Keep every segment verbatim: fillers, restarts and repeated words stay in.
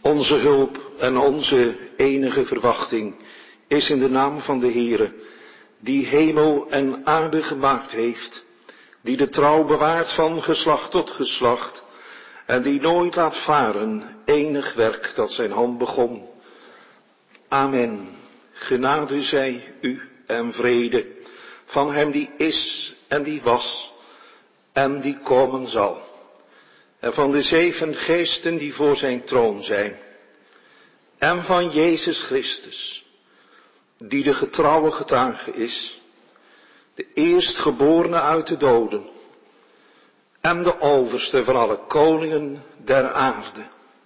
Onze hulp en onze enige verwachting is in de naam van de Heere, die hemel en aarde gemaakt heeft, die de trouw bewaart van geslacht tot geslacht en die nooit laat varen enig werk dat zijn hand begon. Amen. Genade zij u en vrede van hem die is en die was en die komen zal. En van de zeven geesten die voor zijn troon zijn. En van Jezus Christus, die de getrouwe getuige is, de eerstgeborene uit de doden en de overste van alle koningen der aarde.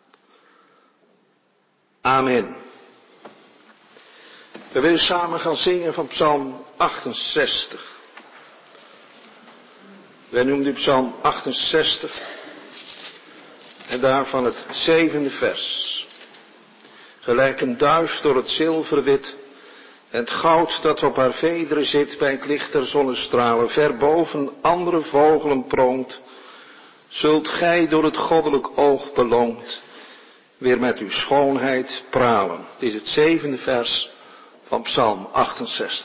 Amen. We willen samen gaan zingen van Psalm achtenzestig. Wij noemen die Psalm achtenzestig en daarvan het zevende vers. Gelijk een duif door het zilverwit en het goud dat op haar vederen zit bij het licht der zonnestralen, ver boven andere vogelen proont, zult gij door het goddelijk oog beloond weer met uw schoonheid pralen. Dit is het zevende vers van Psalm achtenzestig.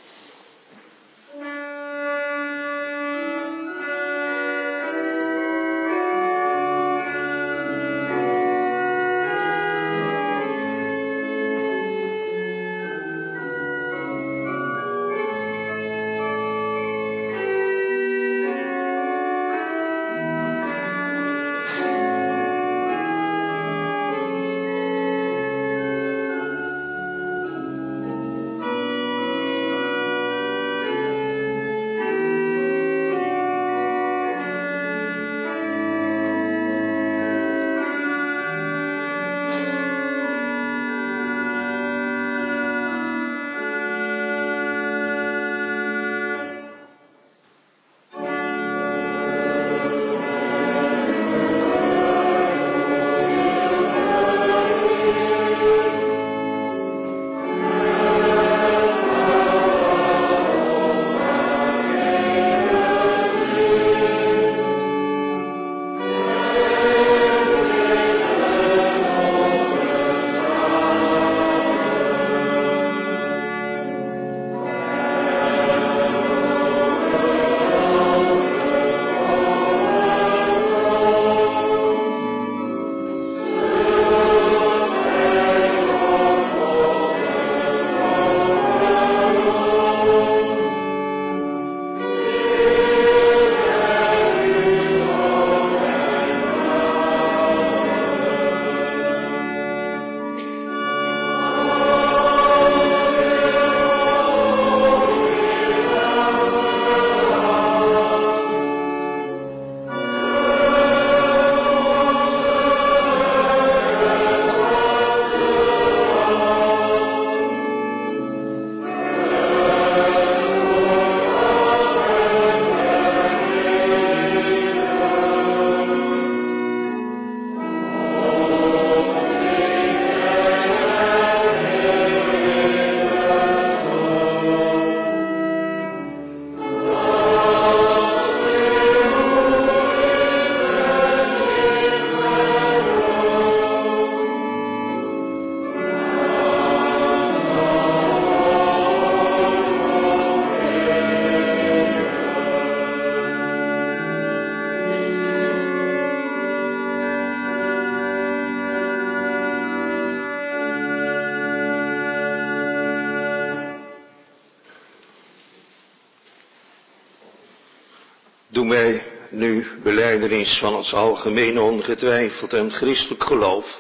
Doen wij nu belijdenis van ons algemeen ongetwijfeld en christelijk geloof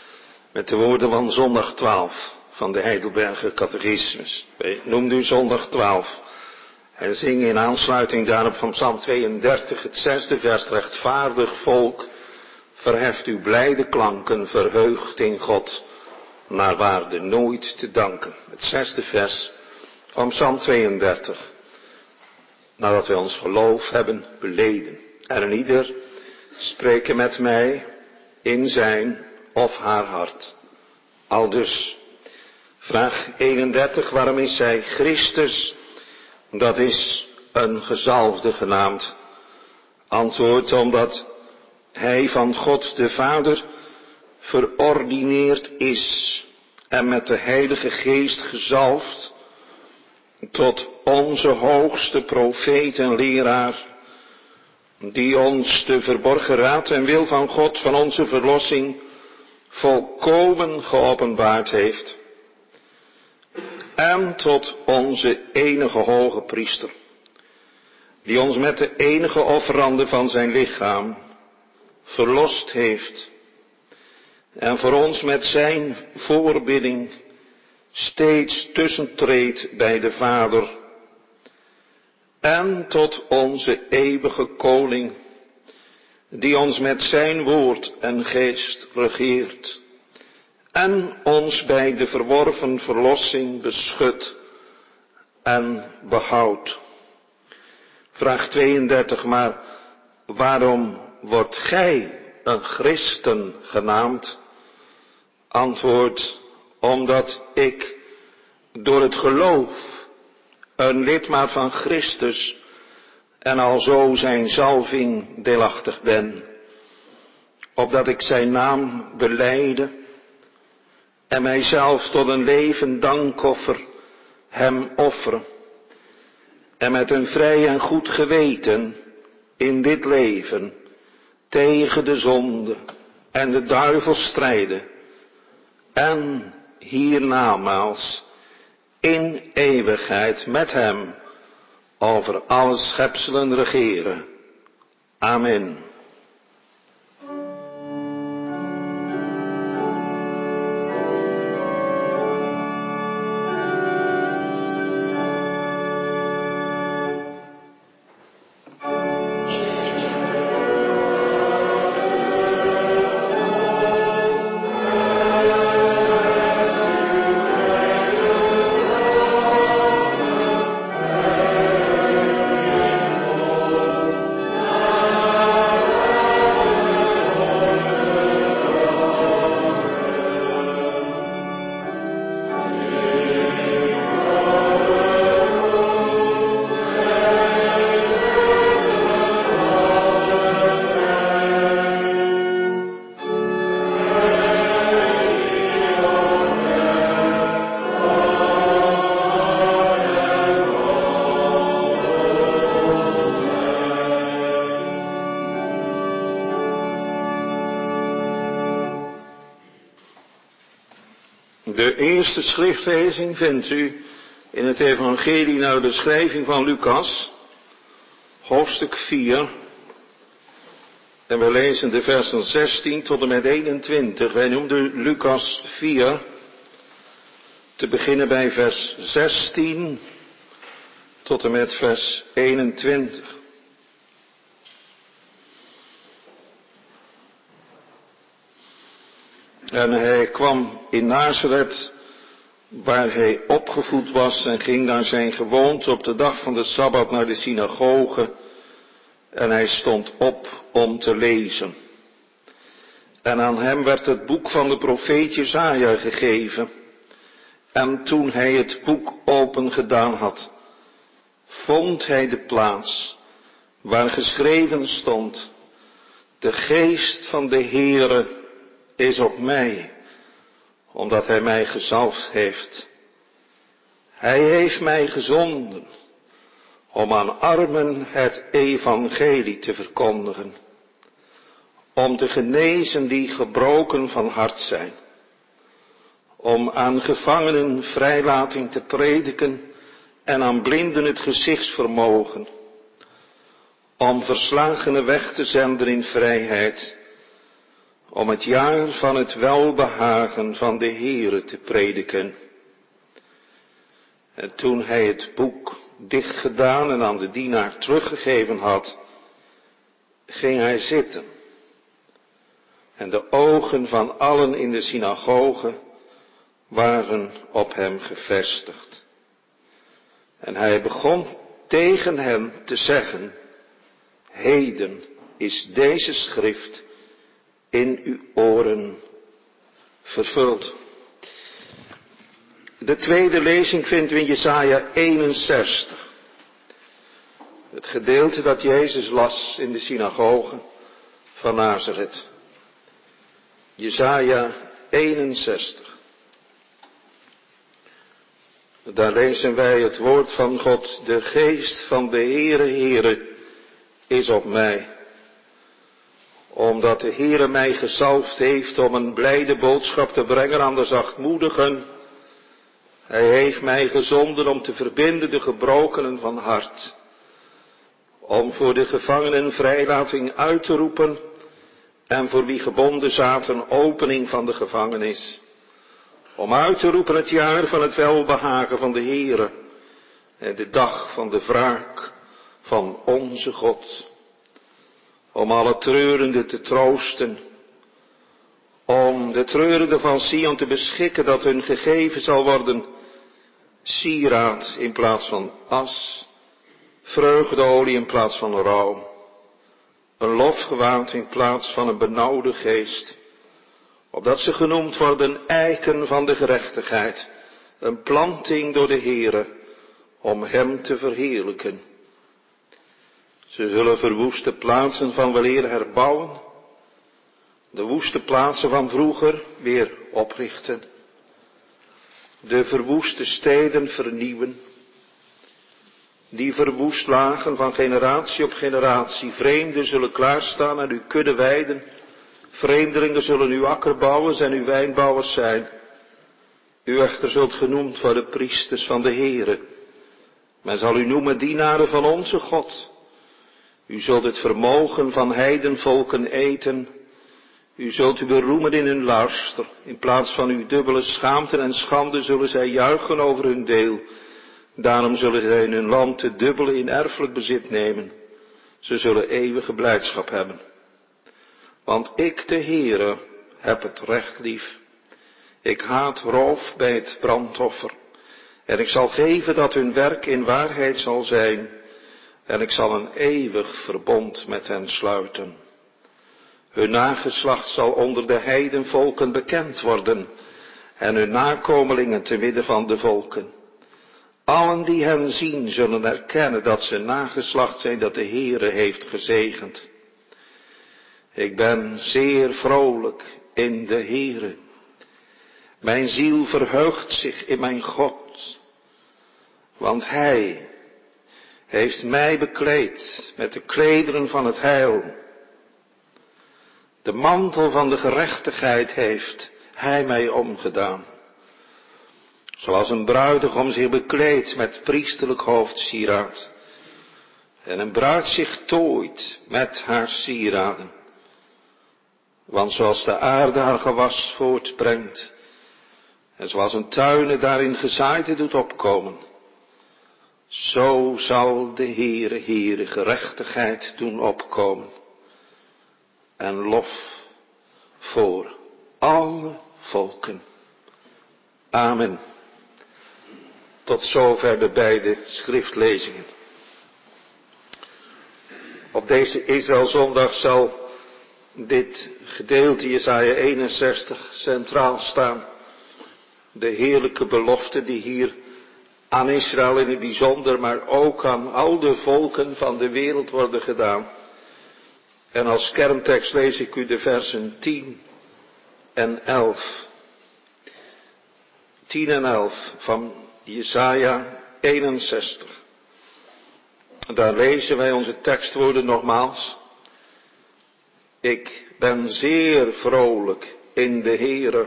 met de woorden van zondag twaalf van de Heidelberger Catechismus. Wij noemen u zondag twaalf en zingen in aansluiting daarop van Psalm tweeëndertig het zesde vers: rechtvaardig volk, verheft uw blijde klanken, verheugt in God, naar waarde nooit te danken. Het zesde vers van Psalm tweeëndertig. Nadat wij ons geloof hebben beleden. En een ieder spreken met mij in zijn of haar hart. Aldus, vraag eenendertig, waarom is zij Christus? Dat is een gezalfde genaamd. Antwoord, omdat hij van God de Vader verordineerd is en met de Heilige Geest gezalfd tot onze hoogste profeet en leraar, die ons de verborgen raad en wil van God van onze verlossing volkomen geopenbaard heeft. En tot onze enige hoge priester, die ons met de enige offerande van zijn lichaam verlost heeft en voor ons met zijn voorbidding steeds tussentreedt bij de Vader. En tot onze eeuwige koning, die ons met zijn woord en geest regeert en ons bij de verworven verlossing beschut en behoudt. Vraag tweeëndertig, maar waarom wordt gij een christen genaamd? Antwoord, omdat ik door het geloof een lidmaat van Christus en alzo zijn zalving deelachtig ben, opdat ik zijn naam belijde en mijzelf tot een levend dankoffer hem offeren en met een vrij en goed geweten in dit leven tegen de zonde en de duivel strijden en hiernamaals in eeuwigheid met hem over alle schepselen regeren. Amen. De eerste schriftlezing vindt u in het evangelie naar de beschrijving van Lucas, hoofdstuk vier. En we lezen de versen zestien tot en met eenentwintig. Wij noemden Lucas vier, te beginnen bij vers zestien tot en met vers eenentwintig. En hij kwam in Nazareth, waar hij opgevoed was, en ging naar zijn gewoonte op de dag van de Sabbat naar de synagoge. En hij stond op om te lezen. En aan hem werd het boek van de profeet Jesaja gegeven. En toen hij het boek open gedaan had, vond hij de plaats waar geschreven stond: de geest van de Heere is op mij, omdat hij mij gezalfd heeft. Hij heeft mij gezonden om aan armen het evangelie te verkondigen, om te genezen die gebroken van hart zijn, om aan gevangenen vrijlating te prediken en aan blinden het gezichtsvermogen, om verslagenen weg te zenden in vrijheid, om het jaar van het welbehagen van de Heere te prediken. En toen hij het boek dichtgedaan en aan de dienaar teruggegeven had, ging hij zitten. En de ogen van allen in de synagoge waren op hem gevestigd. En hij begon tegen hen te zeggen: heden is deze schrift in uw oren vervuld. De tweede lezing vinden we in Jesaja eenenzestig. Het gedeelte dat Jezus las in de synagoge van Nazareth. Jesaja eenenzestig. Daar lezen wij het woord van God. De geest van de Heere, Heere is op mij. Omdat de Heere mij gezalfd heeft om een blijde boodschap te brengen aan de zachtmoedigen. Hij heeft mij gezonden om te verbinden de gebrokenen van hart. Om voor de gevangenen vrijlating uit te roepen. En voor wie gebonden zaten opening van de gevangenis. Om uit te roepen het jaar van het welbehagen van de Heere. En de dag van de wraak van onze God. Om alle treurenden te troosten. Om de treurenden van Sion te beschikken dat hun gegeven zal worden sieraad in plaats van as. Vreugdeolie in plaats van rouw. Een lofgewaad in plaats van een benauwde geest. Opdat ze genoemd worden eiken van de gerechtigheid. Een planting door de Heere om hem te verheerlijken. Ze zullen verwoeste plaatsen van weleer herbouwen. De woeste plaatsen van vroeger weer oprichten. De verwoeste steden vernieuwen. Die verwoest lagen van generatie op generatie. Vreemden zullen klaarstaan en uw kudde weiden. Vreemdelingen zullen uw akkerbouwers en uw wijnbouwers zijn. U echter zult genoemd worden priesters van de Heere. Men zal u noemen dienaren van onze God. U zult het vermogen van heidenvolken eten. U zult u beroemen in hun luister. In plaats van uw dubbele schaamte en schande zullen zij juichen over hun deel. Daarom zullen zij in hun land het dubbele in erfelijk bezit nemen. Ze zullen eeuwige blijdschap hebben. Want ik, de Heere, heb het recht lief. Ik haat roof bij het brandoffer. En ik zal geven dat hun werk in waarheid zal zijn. En ik zal een eeuwig verbond met hen sluiten. Hun nageslacht zal onder de heidenvolken bekend worden. En hun nakomelingen te midden van de volken. Allen die hen zien zullen erkennen dat ze nageslacht zijn dat de Heere heeft gezegend. Ik ben zeer vrolijk in de Heere. Mijn ziel verheugt zich in mijn God. Want Hij heeft mij bekleed met de klederen van het heil. De mantel van de gerechtigheid heeft Hij mij omgedaan. Zoals een bruidegom zich bekleedt met priesterlijk hoofdsieraad. En een bruid zich tooit met haar sieraden. Want zoals de aarde haar gewas voortbrengt. En zoals een tuine daarin gezaaide doet opkomen. Zo zal de Heere, Heere gerechtigheid doen opkomen. En lof voor alle volken. Amen. Tot zover de beide schriftlezingen. Op deze Israëlzondag zal dit gedeelte Jesaja eenenzestig centraal staan. De heerlijke belofte die hier aan Israël in het bijzonder, maar ook aan al de volken van de wereld worden gedaan. En als kerntekst lees ik u de versen tien en elf. tien en elf van Jesaja eenenzestig. Daar lezen wij onze tekstwoorden nogmaals. Ik ben zeer vrolijk in de Heere.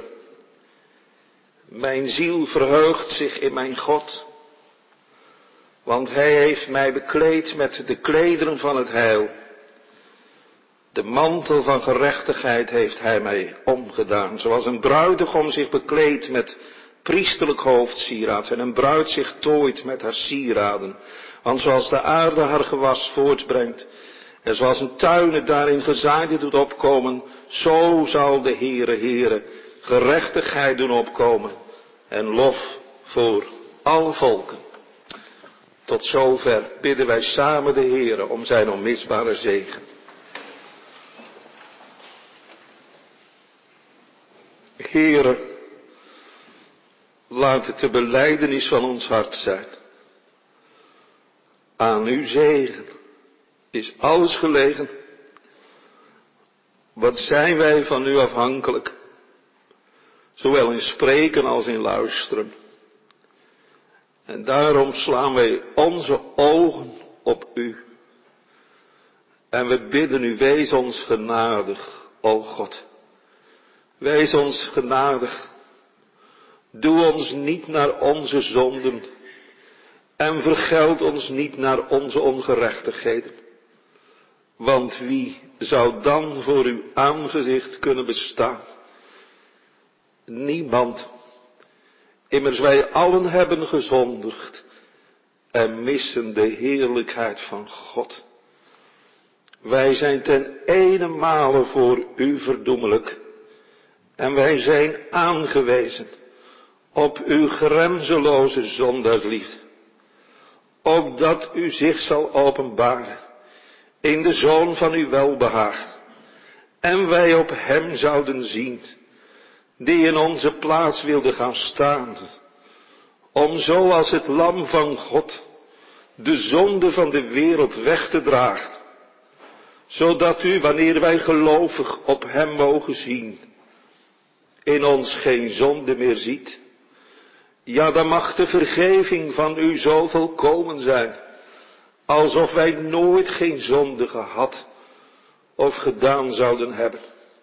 Mijn ziel verheugt zich in mijn God. Want Hij heeft mij bekleed met de klederen van het heil. De mantel van gerechtigheid heeft Hij mij omgedaan. Zoals een bruidegom zich bekleedt met priesterlijk hoofdsieraad. En een bruid zich tooit met haar sieraden. Want zoals de aarde haar gewas voortbrengt. En zoals een tuine daarin gezaaide doet opkomen. Zo zal de Heere, Heere gerechtigheid doen opkomen. En lof voor alle volken. Tot zover bidden wij samen de Heere om zijn onmisbare zegen. Heere, laat het de belijdenis van ons hart zijn. Aan uw zegen is alles gelegen. Wat zijn wij van u afhankelijk? Zowel in spreken als in luisteren. En daarom slaan wij onze ogen op u. En we bidden u, wees ons genadig, o God. Wees ons genadig. Doe ons niet naar onze zonden. En vergeld ons niet naar onze ongerechtigheden. Want wie zou dan voor uw aangezicht kunnen bestaan? Niemand. Immers wij allen hebben gezondigd en missen de heerlijkheid van God. Wij zijn ten ene voor u verdoemelijk en wij zijn aangewezen op uw grenzeloze zondaarsliefde, opdat u zich zal openbaren in de Zoon van uw welbehaag en wij op hem zouden zien, die in onze plaats wilde gaan staan, om zo als het lam van God de zonde van de wereld weg te dragen, zodat u, wanneer wij gelovig op hem mogen zien, in ons geen zonde meer ziet. Ja, dan mag de vergeving van u zo volkomen zijn, alsof wij nooit geen zonde gehad of gedaan zouden hebben.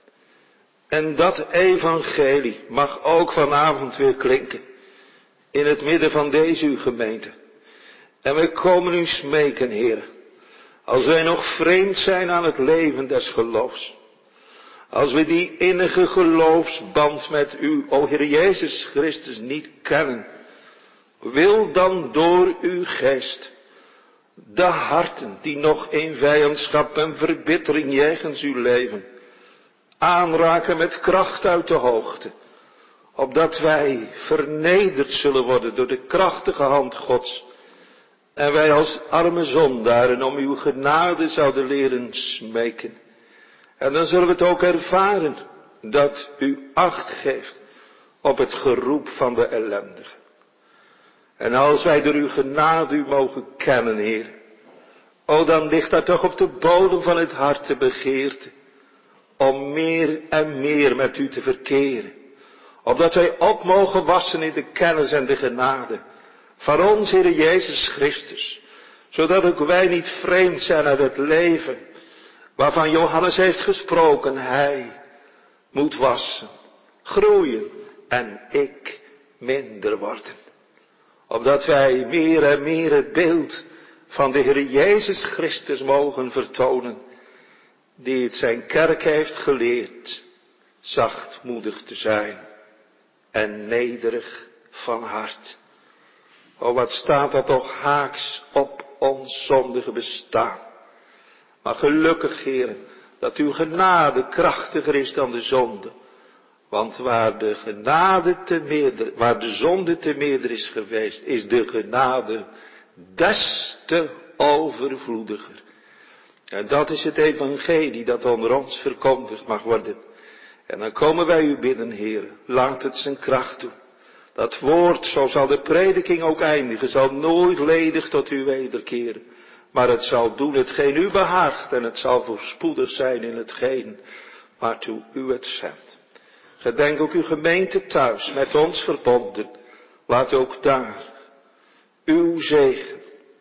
En dat evangelie mag ook vanavond weer klinken in het midden van deze uw gemeente. En wij komen u smeken, Heer, als wij nog vreemd zijn aan het leven des geloofs, als we die innige geloofsband met u, o Heer Jezus Christus, niet kennen, wil dan door uw geest de harten die nog in vijandschap en verbittering jegens u leven, aanraken met kracht uit de hoogte, opdat wij vernederd zullen worden door de krachtige hand Gods, en wij als arme zondaren om uw genade zouden leren smeken. En dan zullen we het ook ervaren, dat u acht geeft op het geroep van de ellendigen. En als wij door uw genade u mogen kennen, Heer, o dan ligt daar toch op de bodem van het hart de begeerte om meer en meer met u te verkeren. Opdat wij op mogen wassen in de kennis en de genade van ons Heer Jezus Christus. Zodat ook wij niet vreemd zijn uit het leven waarvan Johannes heeft gesproken. Hij moet wassen, groeien en ik minder worden. Opdat wij meer en meer het beeld van de Heer Jezus Christus mogen vertonen, die het zijn kerk heeft geleerd zachtmoedig te zijn en nederig van hart. O, wat staat dat toch haaks op ons zondige bestaan. Maar gelukkig, Heer, dat uw genade krachtiger is dan de zonde. Want waar de genade te meerder, waar de zonde te meerder is geweest, is de genade des te overvloediger. En dat is het evangelie dat onder ons verkondigd mag worden. En dan komen wij u bidden, Heer, laat het zijn kracht doen. Dat woord, zo zal de prediking ook eindigen, zal nooit ledig tot u wederkeren. Maar het zal doen hetgeen u behaagt en het zal voorspoedig zijn in hetgeen waartoe u het zendt. Gedenk ook uw gemeente thuis, met ons verbonden. Laat ook daar uw zegen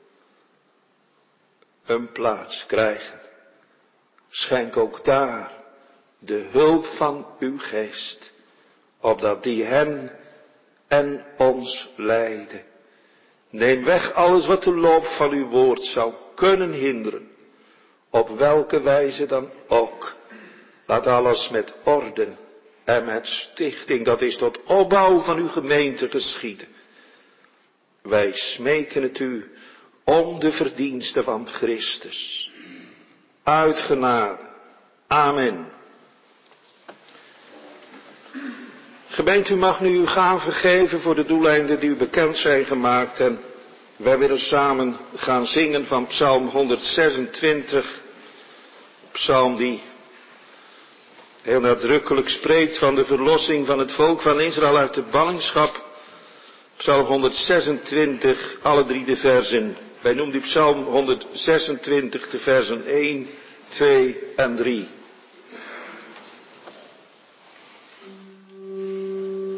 een plaats krijgen. Schenk ook daar de hulp van uw geest, opdat die hen en ons leiden. Neem weg alles wat de loop van uw woord zou kunnen hinderen, op welke wijze dan ook. Laat alles met orde en met stichting, dat is tot opbouw van uw gemeente geschieden. Wij smeken het u om de verdiensten van Christus. Uit genade. Amen. Gemeente, u mag nu uw gave geven voor de doeleinden die u bekend zijn gemaakt. En wij willen samen gaan zingen van Psalm honderdzesentwintig. Psalm die heel nadrukkelijk spreekt van de verlossing van het volk van Israël uit de ballingschap. Psalm honderdzesentwintig, alle drie de versen. Wij noemen die Psalm honderdzesentwintig de versen één, twee en drie.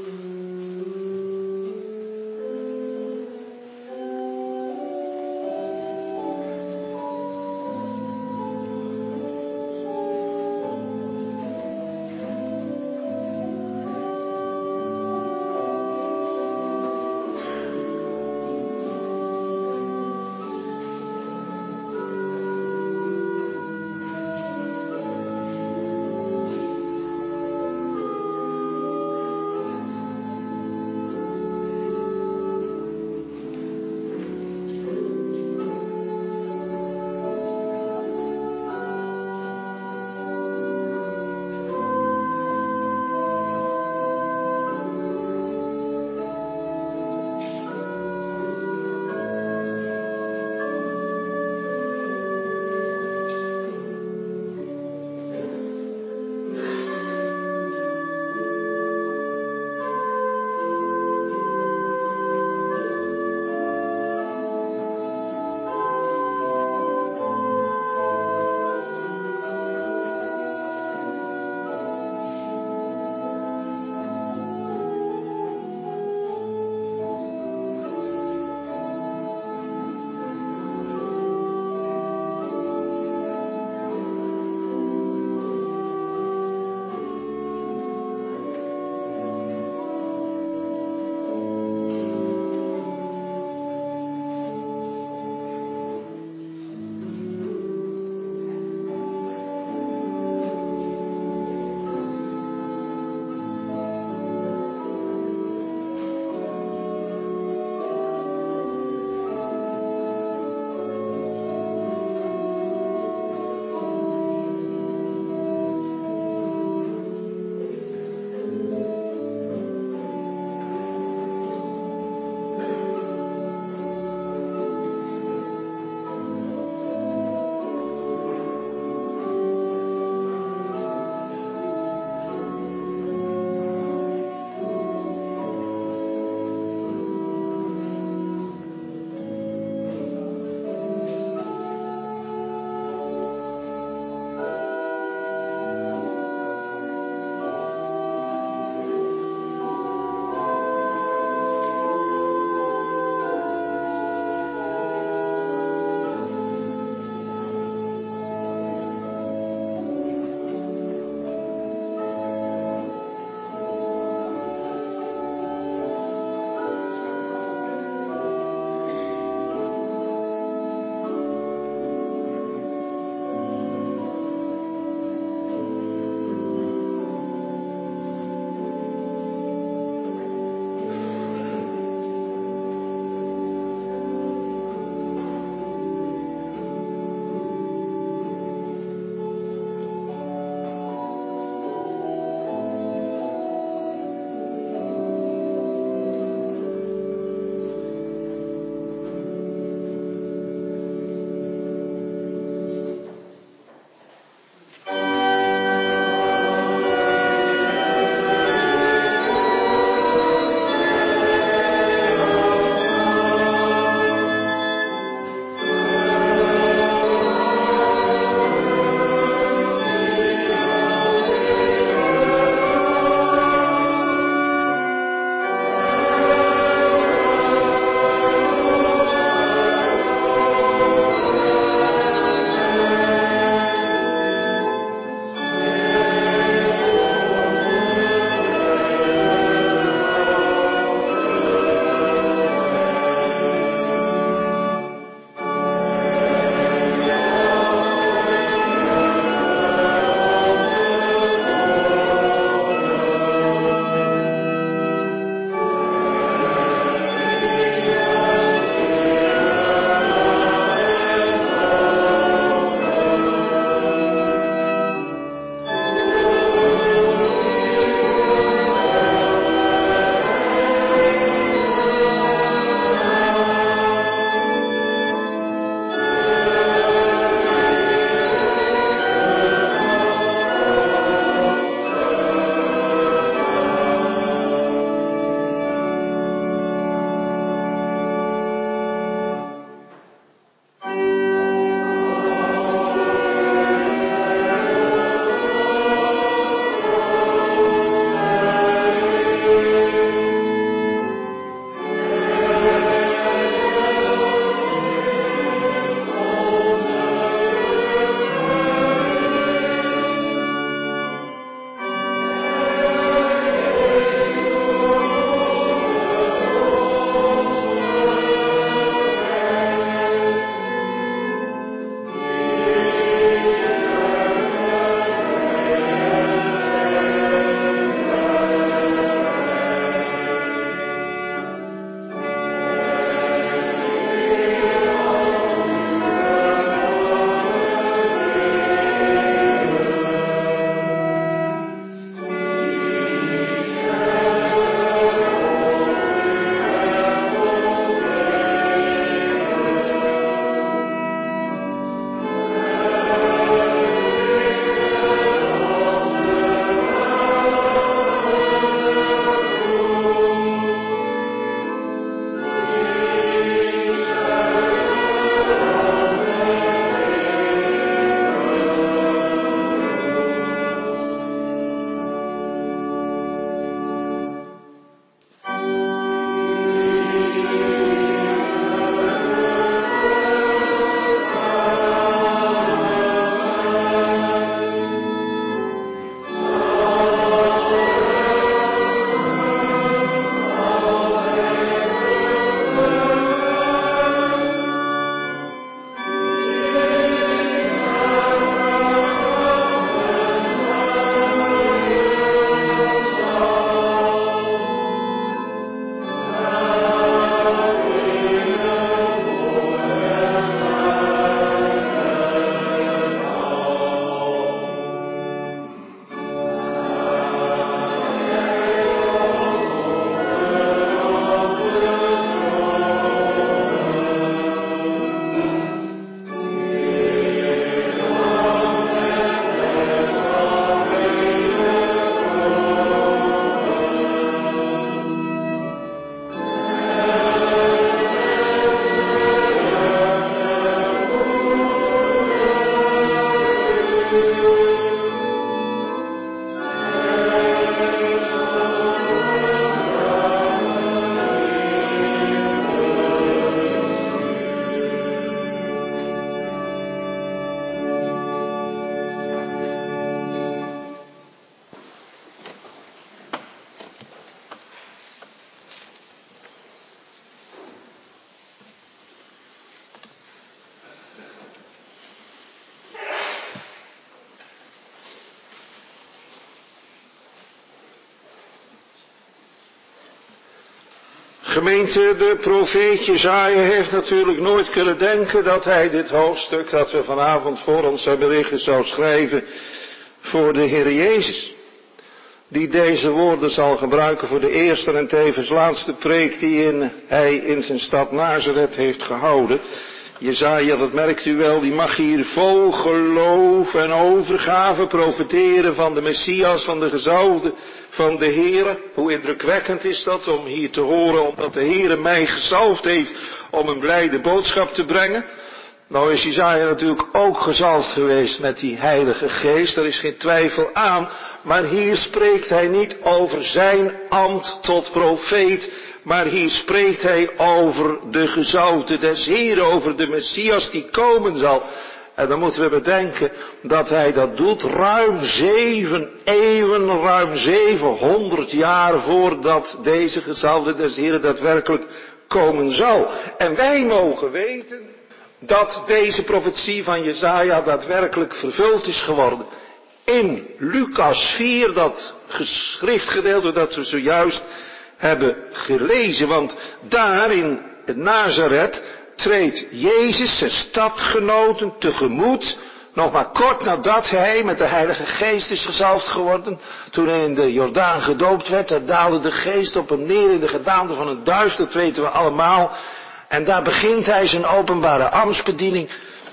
Gemeente, de profeet Jesaja heeft natuurlijk nooit kunnen denken dat hij dit hoofdstuk dat we vanavond voor ons hebben liggen zou schrijven voor de Heer Jezus. Die deze woorden zal gebruiken voor de eerste en tevens laatste preek die in, hij in zijn stad Nazareth heeft gehouden. Jesaja, dat merkt u wel, die mag hier vol geloof en overgave profeteren van de Messias, van de gezalfde, van de Heere. Hoe indrukwekkend is dat om hier te horen, omdat de Heere mij gezalfd heeft om een blijde boodschap te brengen. Nou is Jesaja natuurlijk ook gezalfd geweest met die Heilige Geest, daar is geen twijfel aan. Maar hier spreekt hij niet over zijn ambt tot profeet, maar hier spreekt hij over de gezalfde des Heeren, over de Messias die komen zal. En dan moeten we bedenken dat hij dat doet ruim zeven eeuwen, ruim zevenhonderd jaar voordat deze gezalfde des Heeren daadwerkelijk komen zal. En wij mogen weten dat deze profetie van Jesaja daadwerkelijk vervuld is geworden. In Lucas vier, dat schriftgedeelte dat we zojuist hebben gelezen. Want daar in Nazareth treedt Jezus zijn stadgenoten tegemoet. Nog maar kort nadat hij met de Heilige Geest is gezalfd geworden. Toen hij in de Jordaan gedoopt werd, daar daalde de Geest op hem neer in de gedaante van een duif, dat weten we allemaal. En daar begint hij zijn openbare ambtsbediening.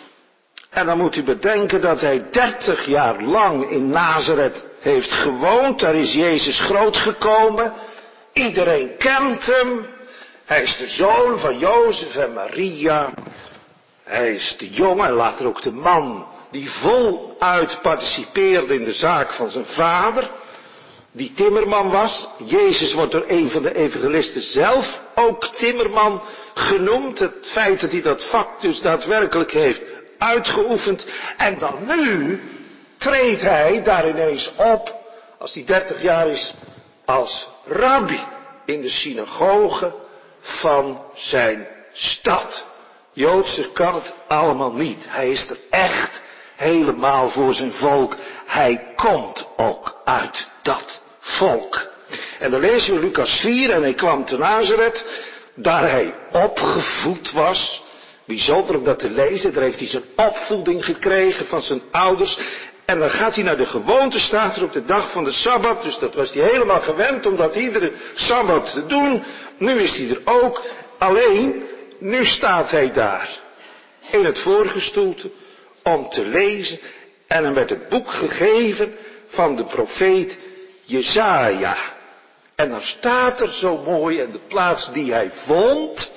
En dan moet u bedenken dat hij dertig jaar lang in Nazareth heeft gewoond. Daar is Jezus groot gekomen. Iedereen kent hem. Hij is de zoon van Jozef en Maria. Hij is de jongen en later ook de man die voluit participeerde in de zaak van zijn vader. Die timmerman was. Jezus wordt door een van de evangelisten zelf ook timmerman genoemd. Het feit dat hij dat vak dus daadwerkelijk heeft uitgeoefend. En dan nu treedt hij daar ineens op, als hij dertig jaar is, als rabbi in de synagoge van zijn stad. Joodser kan het allemaal niet. Hij is er echt helemaal voor zijn volk. Hij komt ook uit dat volk. En dan lezen we Lucas vier, en hij kwam te Nazareth, daar hij opgevoed was. Bijzonder om dat te lezen, daar heeft hij zijn opvoeding gekregen van zijn ouders. En dan gaat hij naar de gewoonte, staat er op de dag van de Sabbat. Dus dat was hij helemaal gewend om dat iedere Sabbat te doen. Nu is hij er ook. Alleen, nu staat hij daar in het voorgestoelte om te lezen. En hem werd het boek gegeven van de profeet Jesaja. En dan staat er zo mooi, en de plaats die hij vond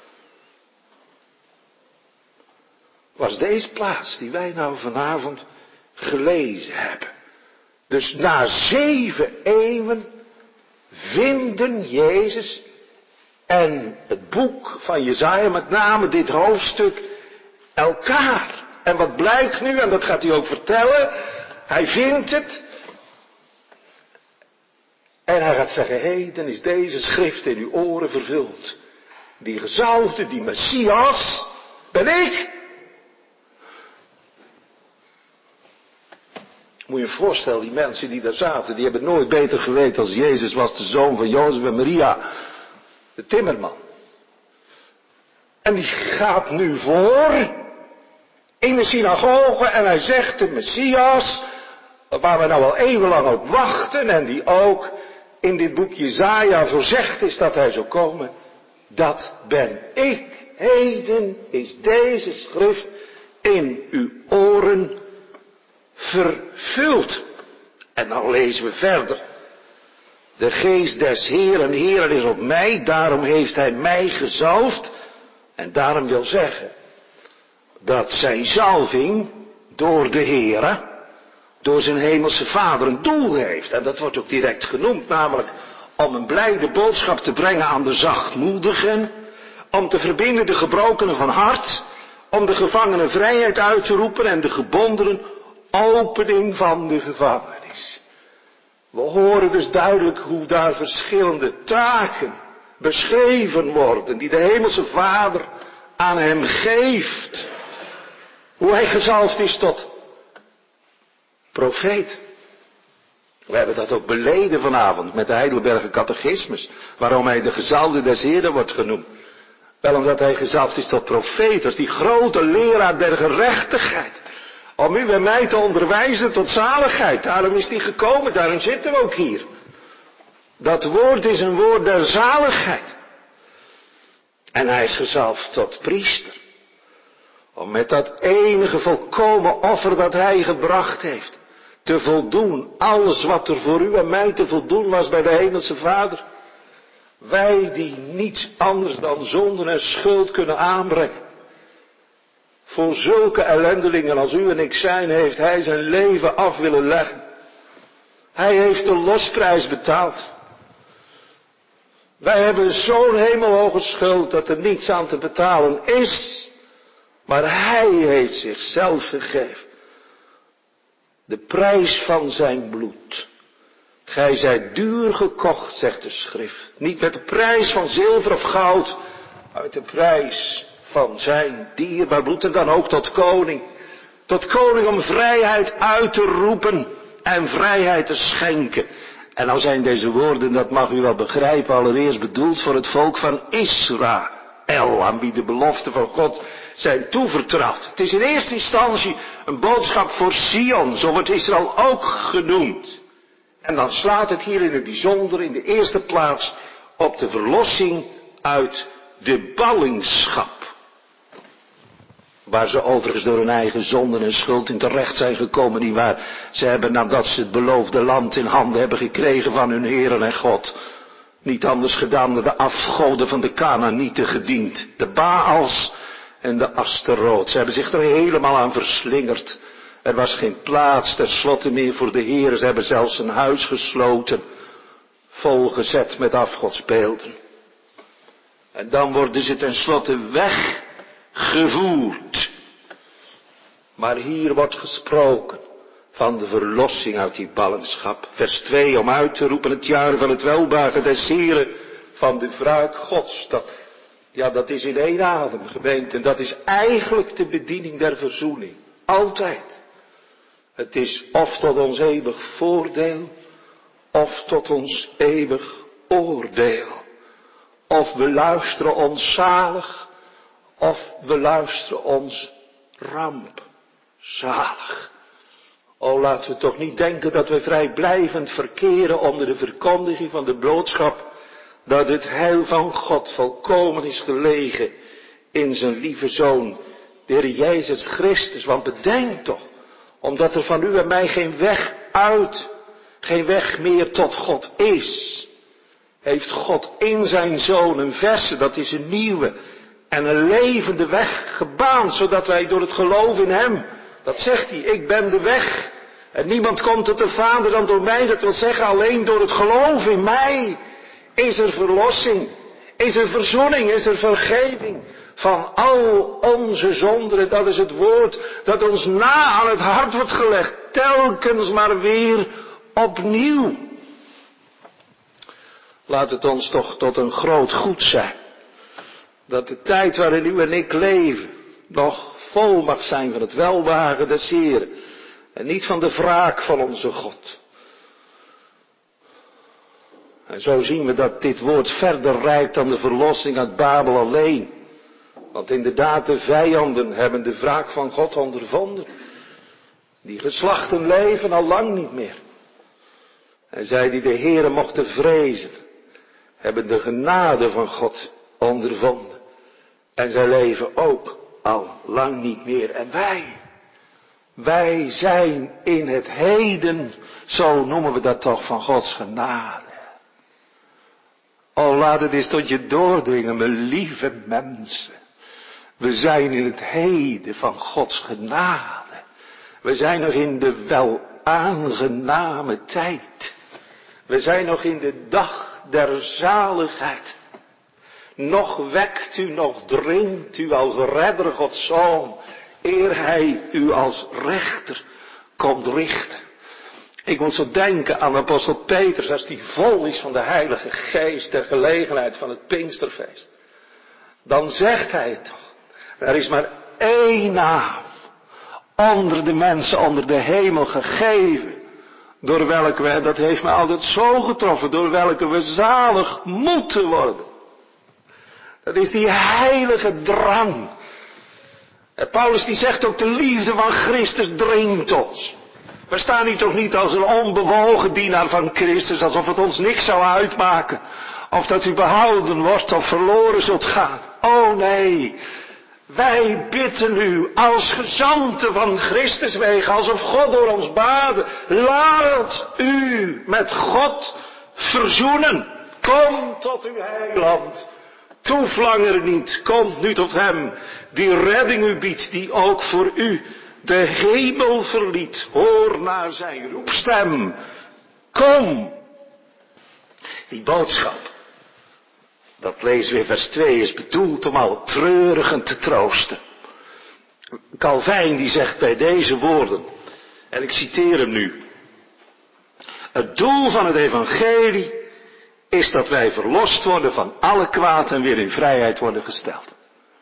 was deze plaats die wij nou vanavond gelezen hebben. Dus na zeven eeuwen vinden Jezus en het boek van Jesaja, met name dit hoofdstuk, elkaar. En wat blijkt nu, en dat gaat hij ook vertellen, hij vindt het. En hij gaat zeggen, hé, hey, dan is deze schrift in uw oren vervuld. Die gezalfde, die Messias, ben ik. Moet je je voorstellen, die mensen die daar zaten, die hebben nooit beter geweten als Jezus was de zoon van Jozef en Maria, de timmerman. En die gaat nu voor in de synagoge en hij zegt, de Messias, waar we nou al eeuwenlang op wachten en die ook in dit boek Jesaja voorzegd is dat hij zou komen, dat ben ik. Heden is deze schrift in uw oren vervuld. En dan lezen we verder. De geest des Heeren, Heeren is op mij, daarom heeft hij mij gezalfd. En daarom wil zeggen dat zijn zalving door de Heere, door zijn hemelse Vader een doel heeft. En dat wordt ook direct genoemd, namelijk om een blijde boodschap te brengen aan de zachtmoedigen, om te verbinden de gebrokenen van hart, om de gevangenen vrijheid uit te roepen en de gebondenen opening van de gevangenis. We horen dus duidelijk hoe daar verschillende taken beschreven worden, die de hemelse Vader aan hem geeft. Hoe hij gezalfd is tot profeet. We hebben dat ook beleden vanavond met de Heidelberger Catechismus. Waarom hij de gezalfde des Heren wordt genoemd. Wel omdat hij gezalfd is tot profeet, als die grote leraar der gerechtigheid. Om u en mij te onderwijzen tot zaligheid. Daarom is hij gekomen, daarom zitten we ook hier. Dat woord is een woord der zaligheid. En hij is gezalfd tot priester. Om met dat enige volkomen offer dat hij gebracht heeft, te voldoen. Alles wat er voor u en mij te voldoen was bij de Hemelse Vader. Wij die niets anders dan zonden en schuld kunnen aanbrengen. Voor zulke ellendelingen als u en ik zijn, heeft hij zijn leven af willen leggen. Hij heeft de losprijs betaald. Wij hebben zo'n hemelhoge schuld dat er niets aan te betalen is. Maar hij heeft zichzelf gegeven. De prijs van zijn bloed. Gij zijt duur gekocht, zegt de schrift. Niet met de prijs van zilver of goud, maar met de prijs van zijn dierbaar bloed. En dan ook tot koning. Tot koning om vrijheid uit te roepen en vrijheid te schenken. En nou zijn deze woorden, dat mag u wel begrijpen, allereerst bedoeld voor het volk van Israël. Aan wie de beloften van God zijn toevertrouwd. Het is in eerste instantie een boodschap voor Sion, zo wordt Israël ook genoemd. En dan slaat het hier in het bijzonder in de eerste plaats op de verlossing uit de ballingschap. Waar ze overigens door hun eigen zonden en schuld in terecht zijn gekomen, nietwaar. Ze hebben nadat ze het beloofde land in handen hebben gekregen van hun Heeren en God, niet anders gedaan dan de afgoden van de Kanaanieten gediend. De Baals en de Asteroot. Ze hebben zich er helemaal aan verslingerd. Er was geen plaats tenslotte meer voor de Heer. Ze hebben zelfs een huis gesloten, volgezet met afgodsbeelden. En dan worden ze tenslotte weggevoerd. Maar hier wordt gesproken van de verlossing uit die ballingschap. Vers twee, om uit te roepen het jaar van het welbehagen des Heren, van de wraak Gods. Dat, ja, dat is in één adem, gemeente. En dat is eigenlijk de bediening der verzoening. Altijd. Het is of tot ons eeuwig voordeel, of tot ons eeuwig oordeel. Of we luisteren ons zalig, of we luisteren ons rampzalig. O, laten we toch niet denken dat we vrijblijvend verkeren onder de verkondiging van de boodschap dat het heil van God volkomen is gelegen in zijn lieve Zoon, de Heer Jezus Christus. Want bedenk toch, omdat er van u en mij geen weg uit, geen weg meer tot God is, heeft God in zijn Zoon een verse, dat is een nieuwe en een levende weg gebaand, zodat wij door het geloof in hem, dat zegt hij, ik ben de weg. En niemand komt tot de Vader dan door mij. Dat wil zeggen, alleen door het geloof in mij is er verlossing. Is er verzoening, is er vergeving van al onze zonden. En dat is het woord dat ons na aan het hart wordt gelegd. Telkens maar weer opnieuw. Laat het ons toch tot een groot goed zijn. Dat de tijd waarin u en ik leven nog vol mag zijn van het welbehagen des Heren. En niet van de wraak van onze God. En zo zien we dat dit woord verder reikt dan de verlossing uit Babel alleen. Want inderdaad, de vijanden hebben de wraak van God ondervonden. Die geslachten leven al lang niet meer. En zij die de Heere mochten vrezen, hebben de genade van God ondervonden. En zij leven ook al lang niet meer. En wij, wij zijn in het heden, zo noemen we dat toch, van Gods genade. O, laat het eens tot je doordringen, mijn lieve mensen. We zijn in het heden van Gods genade. We zijn nog in de wel aangename tijd. We zijn nog in de dag der zaligheid. Nog wekt u, nog dringt u als redder Gods Zoon, eer hij u als rechter komt richten. Ik moet zo denken aan apostel Petrus, als die vol is van de Heilige Geest ter gelegenheid van het Pinksterfeest. Dan zegt hij het toch, er is maar één naam onder de mensen, onder de hemel gegeven, door welke we, dat heeft me altijd zo getroffen, door welke we zalig moeten worden. Dat is die heilige drang. En Paulus die zegt ook, de liefde van Christus dringt ons. We staan hier toch niet als een onbewogen dienaar van Christus, alsof het ons niks zou uitmaken. Of dat u behouden wordt of verloren zult gaan. Oh nee, wij bidden u als gezanten van Christus wegen, alsof God door ons baden. Laat u met God verzoenen. Kom tot uw heiland. Toef langer niet, komt nu tot hem, die redding u biedt, die ook voor u de hemel verliet. Hoor naar zijn roepstem. Kom. Die boodschap, dat lezen we in vers twee, is bedoeld om alle treurigen te troosten. Calvijn die zegt bij deze woorden, en ik citeer hem nu. Het doel van het evangelie is dat wij verlost worden van alle kwaad en weer in vrijheid worden gesteld.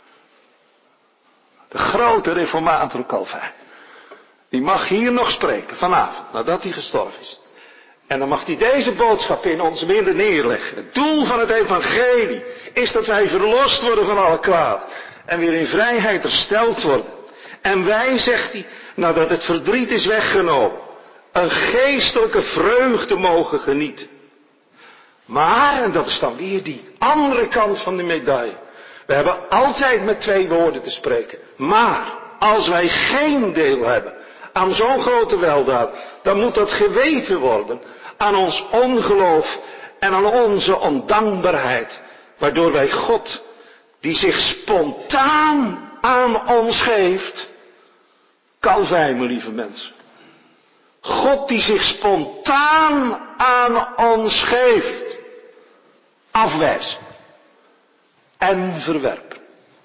De grote reformator Calvijn, die mag hier nog spreken vanavond, nadat hij gestorven is. En dan mag hij deze boodschap in ons midden neerleggen. Het doel van het evangelie is dat wij verlost worden van alle kwaad en weer in vrijheid hersteld worden. En wij, zegt hij, nadat het verdriet is weggenomen, een geestelijke vreugde mogen genieten. Maar, en dat is dan weer die andere kant van de medaille. We hebben altijd met twee woorden te spreken. Maar, als wij geen deel hebben aan zo'n grote weldaad, dan moet dat geweten worden aan ons ongeloof en aan onze ondankbaarheid. Waardoor wij God, die zich spontaan aan ons geeft. Calvijn, mijn lieve mensen. God die zich spontaan aan ons geeft. Afwijzen. En verwerpen.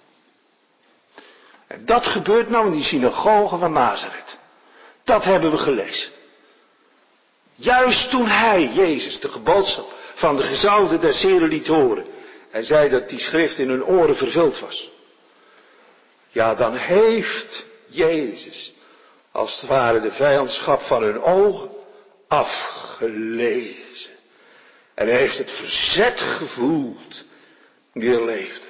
En dat gebeurt nou in die synagoge van Nazareth. Dat hebben we gelezen. Juist toen hij, Jezus, de geboodschap van de gezalfde der Heren liet horen. En zei dat die schrift in hun oren vervuld was. Ja, dan heeft Jezus als het ware de vijandschap van hun ogen afgelezen. En hij heeft het verzet gevoeld die er leefde.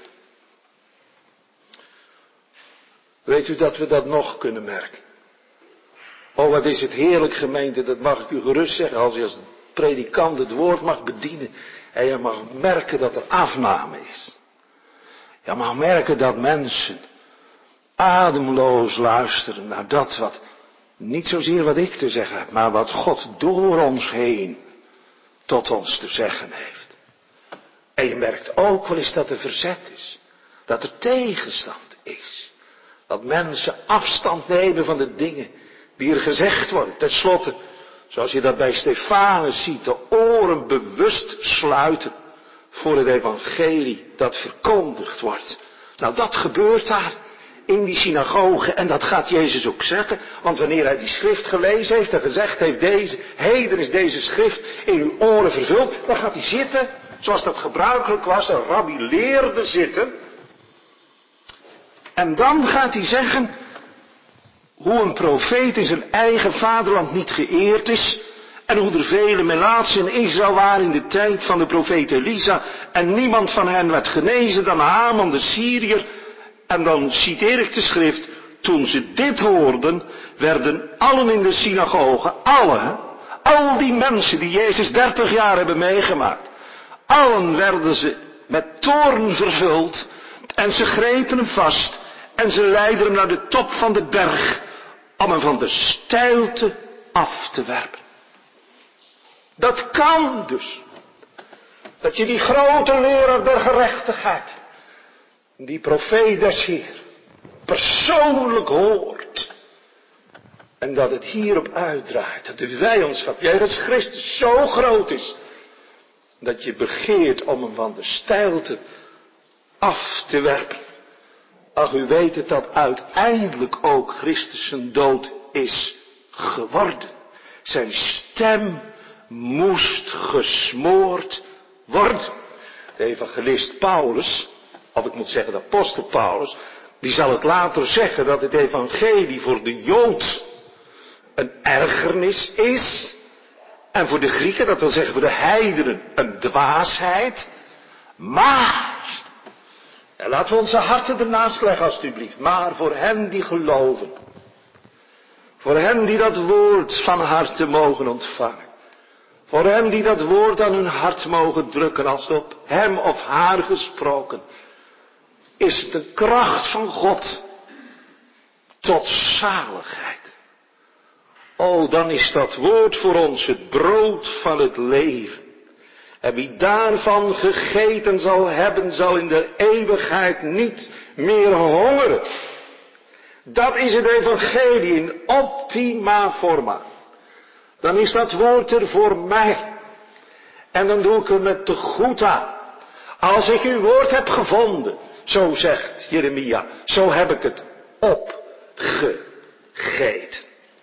Weet u dat we dat nog kunnen merken? Oh, wat is het heerlijk, gemeente, dat mag ik u gerust zeggen, als je als predikant het woord mag bedienen. En je mag merken dat er afname is. Je mag merken dat mensen ademloos luisteren naar dat wat, niet zozeer wat ik te zeggen heb, maar wat God door ons heen tot ons te zeggen heeft. En je merkt ook wel eens dat er verzet is. Dat er tegenstand is. Dat mensen afstand nemen van de dingen die er gezegd worden. Ten slotte, zoals je dat bij Stefanus ziet, de oren bewust sluiten voor het evangelie dat verkondigd wordt. Nou, dat gebeurt daar in die synagoge en dat gaat Jezus ook zeggen. Want wanneer hij die schrift gelezen heeft en gezegd heeft, deze, heden is deze schrift in uw oren vervuld, dan gaat hij zitten, zoals dat gebruikelijk was, een rabbi leerde zitten. En dan gaat hij zeggen hoe een profeet in zijn eigen vaderland niet geëerd is. En hoe er vele melaatsen in Israël waren in de tijd van de profeet Elisa. En niemand van hen werd genezen dan Haman de Syriër. En dan citeer ik de schrift. Toen ze dit hoorden, werden allen in de synagoge, alle, al die mensen die Jezus dertig jaar hebben meegemaakt. Allen werden ze met toorn vervuld. En ze grepen hem vast. En ze leidden hem naar de top van de berg. Om hem van de steilte af te werpen. Dat kan dus. Dat je die grote leraar der gerechtigheid, die profeet des Heer, persoonlijk hoort. En dat het hierop uitdraait. Dat de vijandschap jegens Christus zo groot is. Dat je begeert om hem van de steilte af te werpen. Ach, u weet het dat uiteindelijk ook Christus zijn dood is geworden. Zijn stem moest gesmoord worden. De evangelist Paulus, of ik moet zeggen de apostel Paulus, die zal het later zeggen dat het evangelie voor de Jood een ergernis is En voor de Grieken, dat wil zeggen voor de heidenen, een dwaasheid. Maar, en laten we onze harten ernaast leggen alstublieft. Maar voor hen die geloven. Voor hen die dat woord van harte mogen ontvangen. Voor hen die dat woord aan hun hart mogen drukken als het op hem of haar gesproken. Is het de kracht van God tot zaligheid. O, dan is dat woord voor ons het brood van het leven. En wie daarvan gegeten zal hebben, zal in de eeuwigheid niet meer hongeren. Dat is het evangelie in optima forma. Dan is dat woord er voor mij. En dan doe ik er met te goed aan. Als ik uw woord heb gevonden, zo zegt Jeremia, zo heb ik het opgegeten.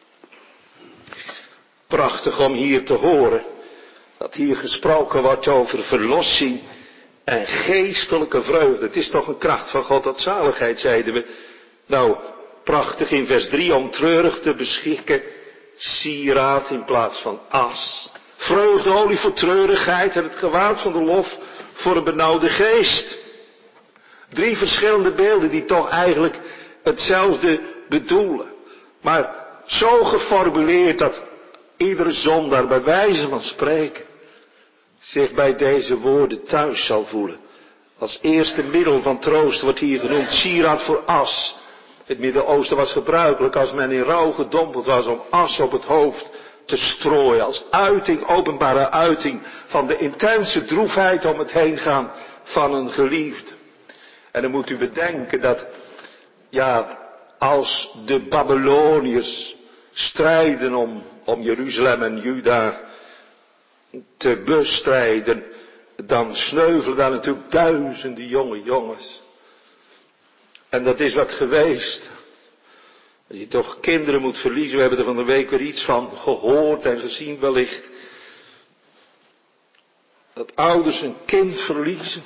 Prachtig om hier te horen dat hier gesproken wordt over verlossing en geestelijke vreugde. Het is toch een kracht van God tot zaligheid, zeiden we. Nou, prachtig in vers drie om treurig te beschikken, sieraad in plaats van as. Vreugdeolie voor treurigheid en het gewaad van de lof voor een benauwde geest. Drie verschillende beelden die toch eigenlijk hetzelfde bedoelen. Maar zo geformuleerd dat iedere zondaar bij wijze van spreken zich bij deze woorden thuis zal voelen. Als eerste middel van troost wordt hier genoemd sieraad voor as. Het Midden-Oosten was gebruikelijk als men in rouw gedompeld was om as op het hoofd te strooien. Als uiting, openbare uiting van de intense droefheid om het heen gaan van een geliefde. En dan moet u bedenken dat, ja, als de Babyloniërs strijden om, om Jeruzalem en Juda te bestrijden, dan sneuvelen daar natuurlijk duizenden jonge jongens. En dat is wat geweest. Dat je toch kinderen moet verliezen. We hebben er van de week weer iets van gehoord en gezien wellicht. Dat ouders een kind verliezen.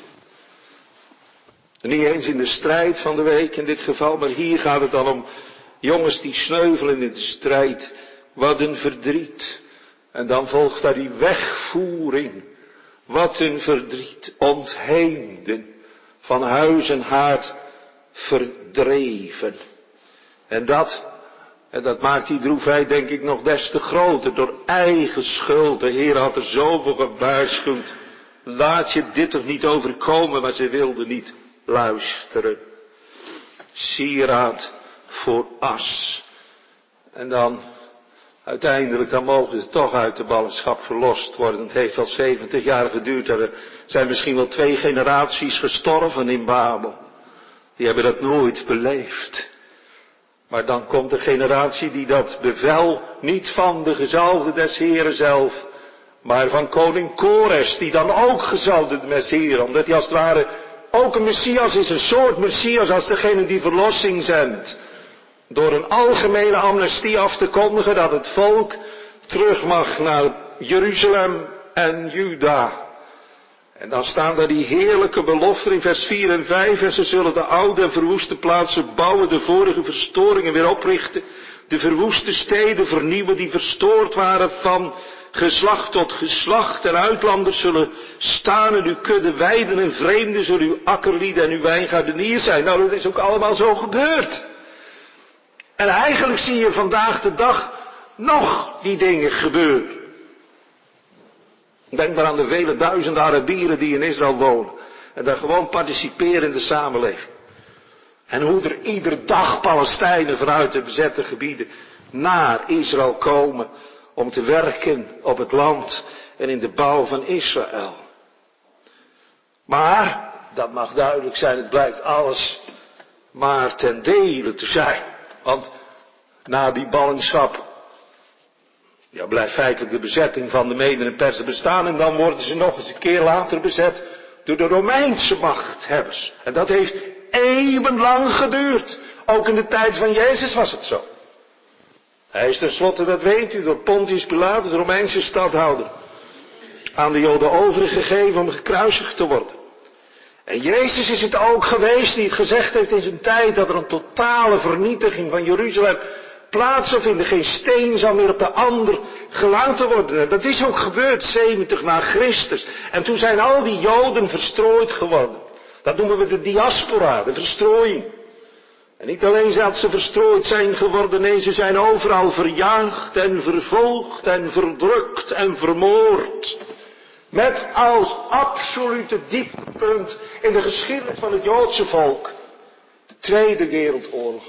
Niet eens in de strijd van de week in dit geval, maar hier gaat het dan om jongens die sneuvelen in de strijd. Wat een verdriet. En dan volgt daar die wegvoering. Wat een verdriet. Ontheemden. Van huis en haard verdreven. En dat, en dat maakt die droefheid denk ik nog des te groter. Door eigen schuld. De Heer had er zoveel gewaarschuwd. Laat je dit toch niet overkomen, maar ze wilden niet luisteren. Sieraad voor as. En dan, uiteindelijk, dan mogen ze toch uit de ballingschap verlost worden. Het heeft al zeventig jaar geduurd. Er zijn misschien wel twee generaties gestorven in Babel. Die hebben dat nooit beleefd. Maar dan komt de generatie die dat bevel niet van de gezalfde des Heren zelf, maar van koning Kores, die dan ook gezalfde des Heren, omdat hij als het ware ook een Messias is, een soort Messias als degene die verlossing zendt. Door een algemene amnestie af te kondigen dat het volk terug mag naar Jeruzalem en Juda. En dan staan daar die heerlijke beloften in vers vier en vijf. En ze zullen de oude en verwoeste plaatsen bouwen, de vorige verstoringen weer oprichten. De verwoeste steden vernieuwen die verstoord waren van geslacht tot geslacht. En uitlanders zullen staan in uw kudde weiden en vreemden zullen uw akkerlieden en uw wijngaardeniers zijn. Nou, dat is ook allemaal zo gebeurd. En eigenlijk zie je vandaag de dag nog die dingen gebeuren. Denk maar aan de vele duizenden Arabieren die in Israël wonen. En daar gewoon participeren in de samenleving. En hoe er iedere dag Palestijnen vanuit de bezette gebieden naar Israël komen om te werken op het land en in de bouw van Israël. Maar, dat mag duidelijk zijn, het blijkt alles maar ten dele te zijn. Want na die ballingschap, ja, blijft feitelijk de bezetting van de Meden en Persen bestaan. En dan worden ze nog eens een keer later bezet door de Romeinse machthebbers. En dat heeft eeuwenlang geduurd. Ook in de tijd van Jezus was het zo. Hij is tenslotte, dat weet u, door Pontius Pilatus, de Romeinse stadhouder, aan de Joden overgegeven om gekruisigd te worden. En Jezus is het ook geweest die het gezegd heeft in zijn tijd dat er een totale vernietiging van Jeruzalem plaats zou vinden. Geen steen zou meer op de ander gelaten worden. En dat is ook gebeurd, zeventig na Christus. En toen zijn al die Joden verstrooid geworden. Dat noemen we de diaspora, de verstrooiing. En niet alleen dat ze verstrooid zijn geworden, nee, ze zijn overal verjaagd en vervolgd en verdrukt en vermoord. Met als absolute dieptepunt in de geschiedenis van het Joodse volk de Tweede Wereldoorlog.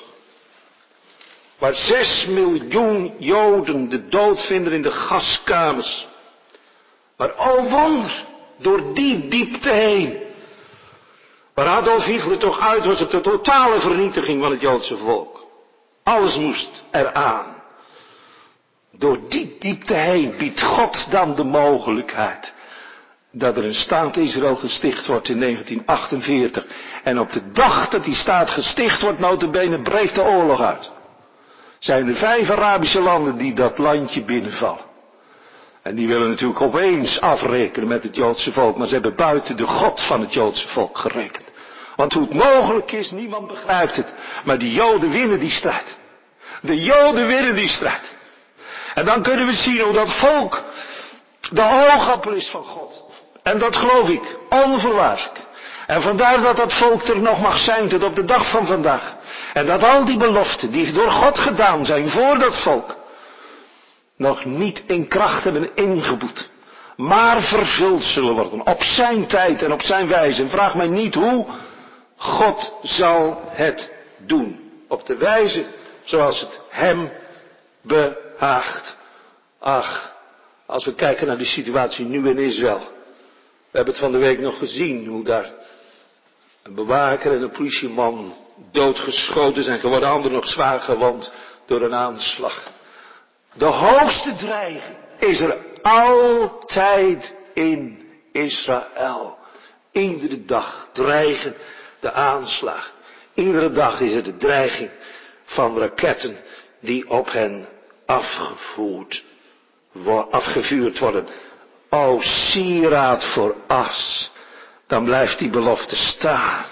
Waar zes miljoen Joden de dood vinden in de gaskamers. Maar oh wonder, door die diepte heen. Waar Adolf Hitler toch uit was op de totale vernietiging van het Joodse volk. Alles moest eraan. Door die diepte heen biedt God dan de mogelijkheid dat er een staat Israël gesticht wordt in negentien achtenveertig. En op de dag dat die staat gesticht wordt, nota bene, breekt de oorlog uit. Zijn er vijf Arabische landen die dat landje binnenvallen. En die willen natuurlijk opeens afrekenen met het Joodse volk. Maar ze hebben buiten de God van het Joodse volk gerekend. Want hoe het mogelijk is, niemand begrijpt het. Maar die Joden winnen die strijd. De Joden winnen die strijd. En dan kunnen we zien hoe dat volk de oogappel is van God. En dat geloof ik, onvoorwaardelijk. En vandaar dat dat volk er nog mag zijn tot op de dag van vandaag. En dat al die beloften die door God gedaan zijn voor dat volk, nog niet in kracht hebben ingeboet. Maar vervuld zullen worden op zijn tijd en op zijn wijze. En vraag mij niet hoe. God zal het doen. Op de wijze zoals het hem behaagt. Ach, als we kijken naar de situatie nu in Israël. We hebben het van de week nog gezien hoe daar een bewaker en een politieman doodgeschoten zijn geworden. Anderen nog zwaar gewond door een aanslag. De hoogste dreiging is er altijd in Israël. Iedere dag dreigen de aanslag. Iedere dag is er de dreiging van raketten die op hen afgevoerd, afgevuurd worden. O sieraad voor as, dan blijft die belofte staan.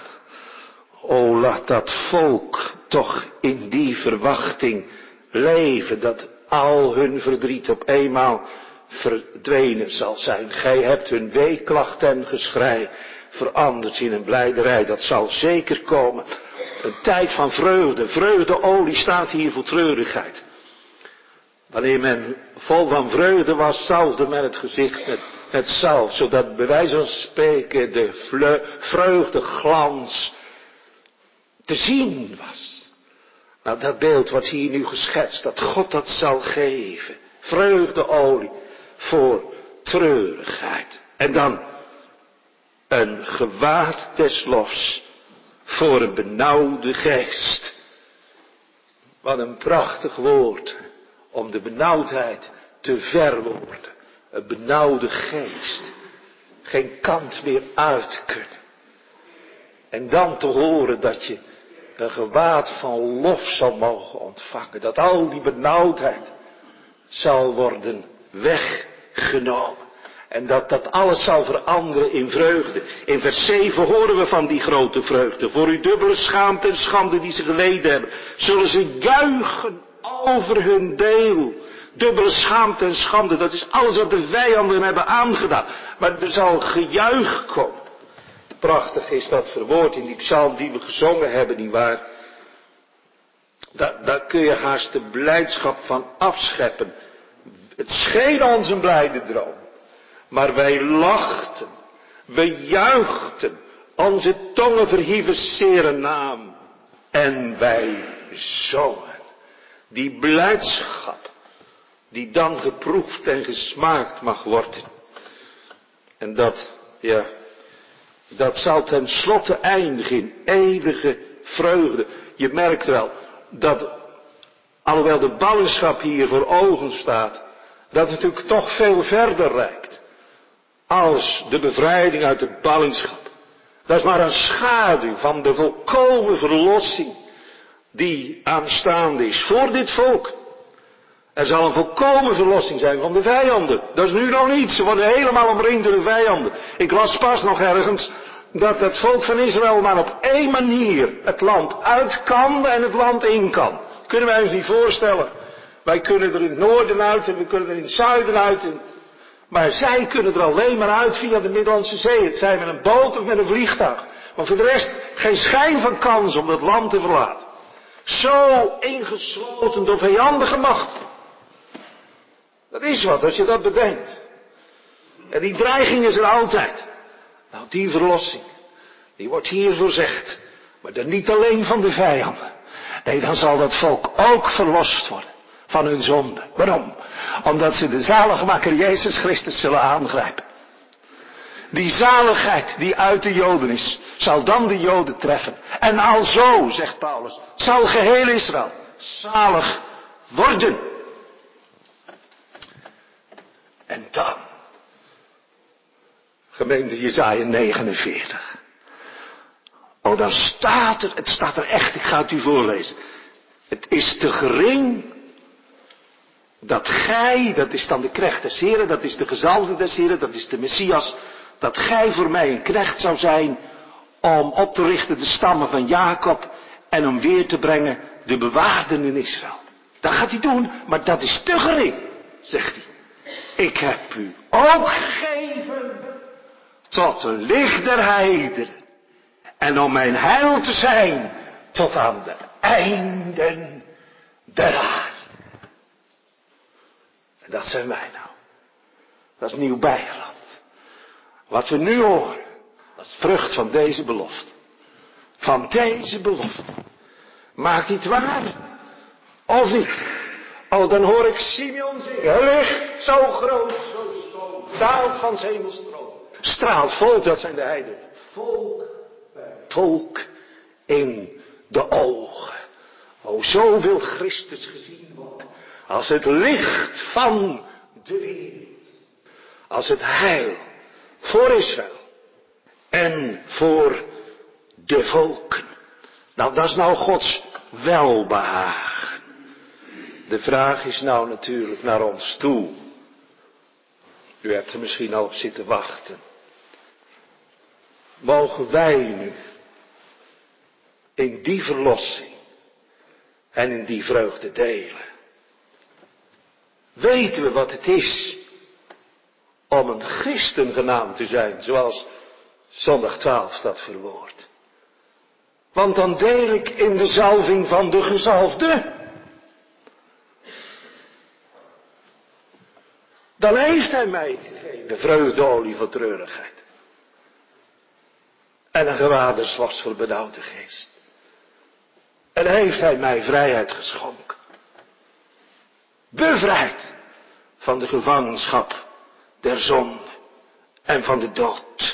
O laat dat volk toch in die verwachting leven, dat al hun verdriet op eenmaal verdwenen zal zijn. Gij hebt hun weeklacht en geschrei veranderd in een blijderij. Dat zal zeker komen. Een tijd van vreugde. Vreugdeolie staat hier voor treurigheid. Wanneer men vol van vreugde was, zalfde men het gezicht met, met zalf. Zodat bij wijze van spreken de vreugdeglans te zien was. Nou, dat beeld wordt hier nu geschetst. Dat God dat zal geven. Vreugdeolie voor treurigheid. En dan een gewaad des lofs voor een benauwde geest. Wat een prachtig woord om de benauwdheid te verwoorden. Een benauwde geest. Geen kant meer uit kunnen. En dan te horen dat je een gewaad van lof zal mogen ontvangen. Dat al die benauwdheid zal worden weggenomen. En dat dat alles zal veranderen in vreugde. In vers zeven horen we van die grote vreugde. Voor uw dubbele schaamte en schande die ze geleden hebben, zullen ze juichen over hun deel. Dubbele schaamte en schande, dat is alles wat de vijanden hebben aangedaan. Maar er zal gejuich komen. Prachtig is dat verwoord in die psalm die we gezongen hebben, nietwaar? Daar, daar kun je haast de blijdschap van afscheppen. Het scheen ons een blijde droom. Maar wij lachten, we juichten, onze tongen verhieven zere naam. En wij zongen. Die blijdschap, die dan geproefd en gesmaakt mag worden. En dat, ja, dat zal ten slotte eindigen in eeuwige vreugde. Je merkt wel dat, alhoewel de ballingschap hier voor ogen staat, dat het natuurlijk toch veel verder reikt. Als de bevrijding uit de ballingschap. Dat is maar een schaduw van de volkomen verlossing die aanstaande is voor dit volk. Er zal een volkomen verlossing zijn van de vijanden. Dat is nu nog niet. Ze worden helemaal omringd door de vijanden. Ik las pas nog ergens dat het volk van Israël maar op één manier het land uit kan en het land in kan. Kunnen wij ons niet voorstellen. Wij kunnen er in het noorden uit en we kunnen er in het zuiden uit. En... Maar zij kunnen er alleen maar uit via de Middellandse Zee. Het zij met een boot of met een vliegtuig. Maar voor de rest geen schijn van kans om dat land te verlaten. Zo ingesloten door vijandige macht. Dat is wat als je dat bedenkt. En die dreiging is er altijd. Nou, die verlossing, die wordt hier voorzegd. Maar dan niet alleen van de vijanden. Nee, dan zal dat volk ook verlost worden van hun zonde. Waarom? Omdat ze de zaligmaker Jezus Christus zullen aangrijpen. Die zaligheid die uit de Joden is, zal dan de Joden treffen. En alzo, zegt Paulus, zal geheel Israël zalig worden. En dan, gemeente Jesaja negenenveertig. Oh, dan staat er, het staat er echt, ik ga het u voorlezen. Het is te gering dat gij, dat is dan de knecht des Heren, dat is de gezalfde des Heren, dat is de Messias, dat gij voor mij een knecht zou zijn om op te richten de stammen van Jacob en om weer te brengen de bewaarden in Israël. Dat gaat hij doen, maar dat is te gering, zegt hij. Ik heb u ook gegeven tot een licht der heidenen en om mijn heil te zijn tot aan de einden der aarde. En dat zijn wij nou. Dat is nieuw bijgeland. Wat we nu horen, dat is vrucht van deze belofte. Van deze belofte. Maakt het waar? Of niet? Oh, dan hoor ik Simeon zingen. Licht zo groot, zo schoon, daalt van 's hemels troon. Straalt volk, dat zijn de heidenen. Volk, volk in de ogen. O, zo wil Christus gezien worden. Als het licht van de wereld. Als het heil voor Israël. En voor de volken. Nou, dat is nou Gods welbehagen. De vraag is nou natuurlijk naar ons toe. U hebt er misschien al op zitten wachten. Mogen wij nu in die verlossing en in die vreugde delen? Weten we wat het is om een christen genaamd te zijn, zoals zondag twaalf dat verwoordt? Want dan deel ik in de zalving van de gezalfde. Dan heeft hij mij gegeven vreugdeolie voor treurigheid. En een gewaderswas voor benauwde geest. En heeft hij mij vrijheid geschonken. Bevrijd van de gevangenschap der zonde en van de dood.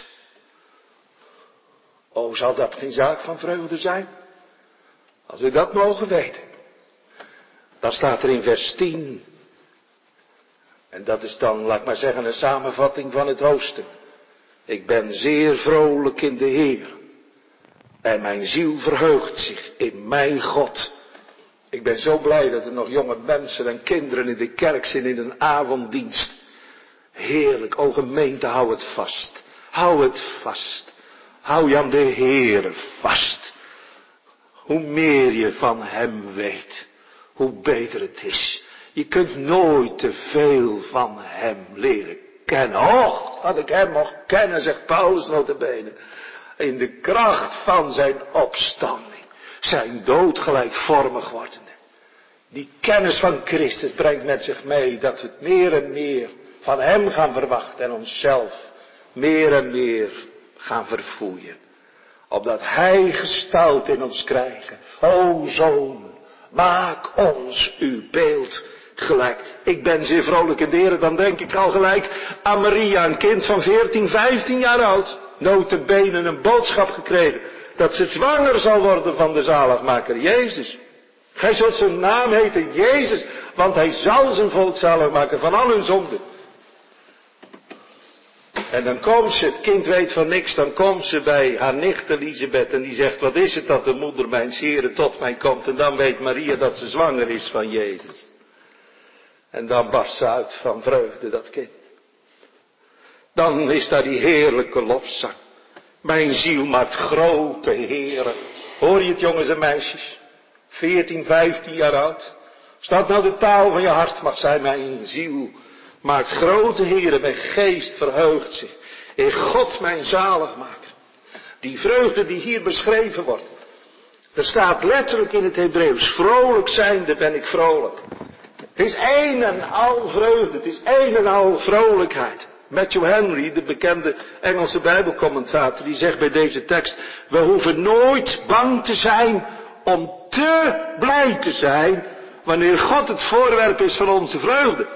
O, zal dat geen zaak van vreugde zijn? Als we dat mogen weten. Dan staat er in vers tien. En dat is dan, laat ik maar zeggen, een samenvatting van het hoofdstuk. Ik ben zeer vrolijk in de Heer. En mijn ziel verheugt zich in mijn God. Ik ben zo blij dat er nog jonge mensen en kinderen in de kerk zijn in een avonddienst. Heerlijk, o gemeente, hou het vast. Hou het vast. Hou je aan de Heere vast. Hoe meer je van hem weet, hoe beter het is. Je kunt nooit te veel van hem leren kennen. Och, dat ik hem mocht kennen, zegt Paulus notabene. In de kracht van zijn opstanding. Zijn dood gelijkvormig wordende. Die kennis van Christus brengt met zich mee dat we het meer en meer van hem gaan verwachten. En onszelf meer en meer gaan verfoeien. Opdat hij gestalte in ons krijgen. O zoon, maak ons uw beeld gelijk. Ik ben zeer vrolijk in de Heer, dan denk ik al gelijk aan Maria, een kind van veertien, vijftien jaar oud. Nota bene een boodschap gekregen dat ze zwanger zal worden van de zaligmaker Jezus. Gij zult zijn naam heten Jezus, want hij zal zijn volk zalig maken van al hun zonden. En dan komt ze, het kind weet van niks, dan komt ze bij haar nicht Elisabeth en die zegt, wat is het dat de moeder mijn Heere tot mij komt? En dan weet Maria dat ze zwanger is van Jezus. En dan barst ze uit van vreugde, dat kind. Dan is daar die heerlijke lofzang. Mijn ziel maakt grote Heere. Hoor je het, jongens en meisjes? veertien, vijftien jaar oud. Als dat nou de taal van je hart mag zijn, mijn ziel maakt grote Heere, mijn geest verheugt zich in God mijn zaligmaker. Die vreugde die hier beschreven wordt. Er staat letterlijk in het Hebreeuws, vrolijk zijnde ben ik vrolijk. Het is een en al vreugde, het is een en al vrolijkheid. Matthew Henry, de bekende Engelse Bijbelcommentator, die zegt bij deze tekst, we hoeven nooit bang te zijn om te blij te zijn, wanneer God het voorwerp is van onze vreugde.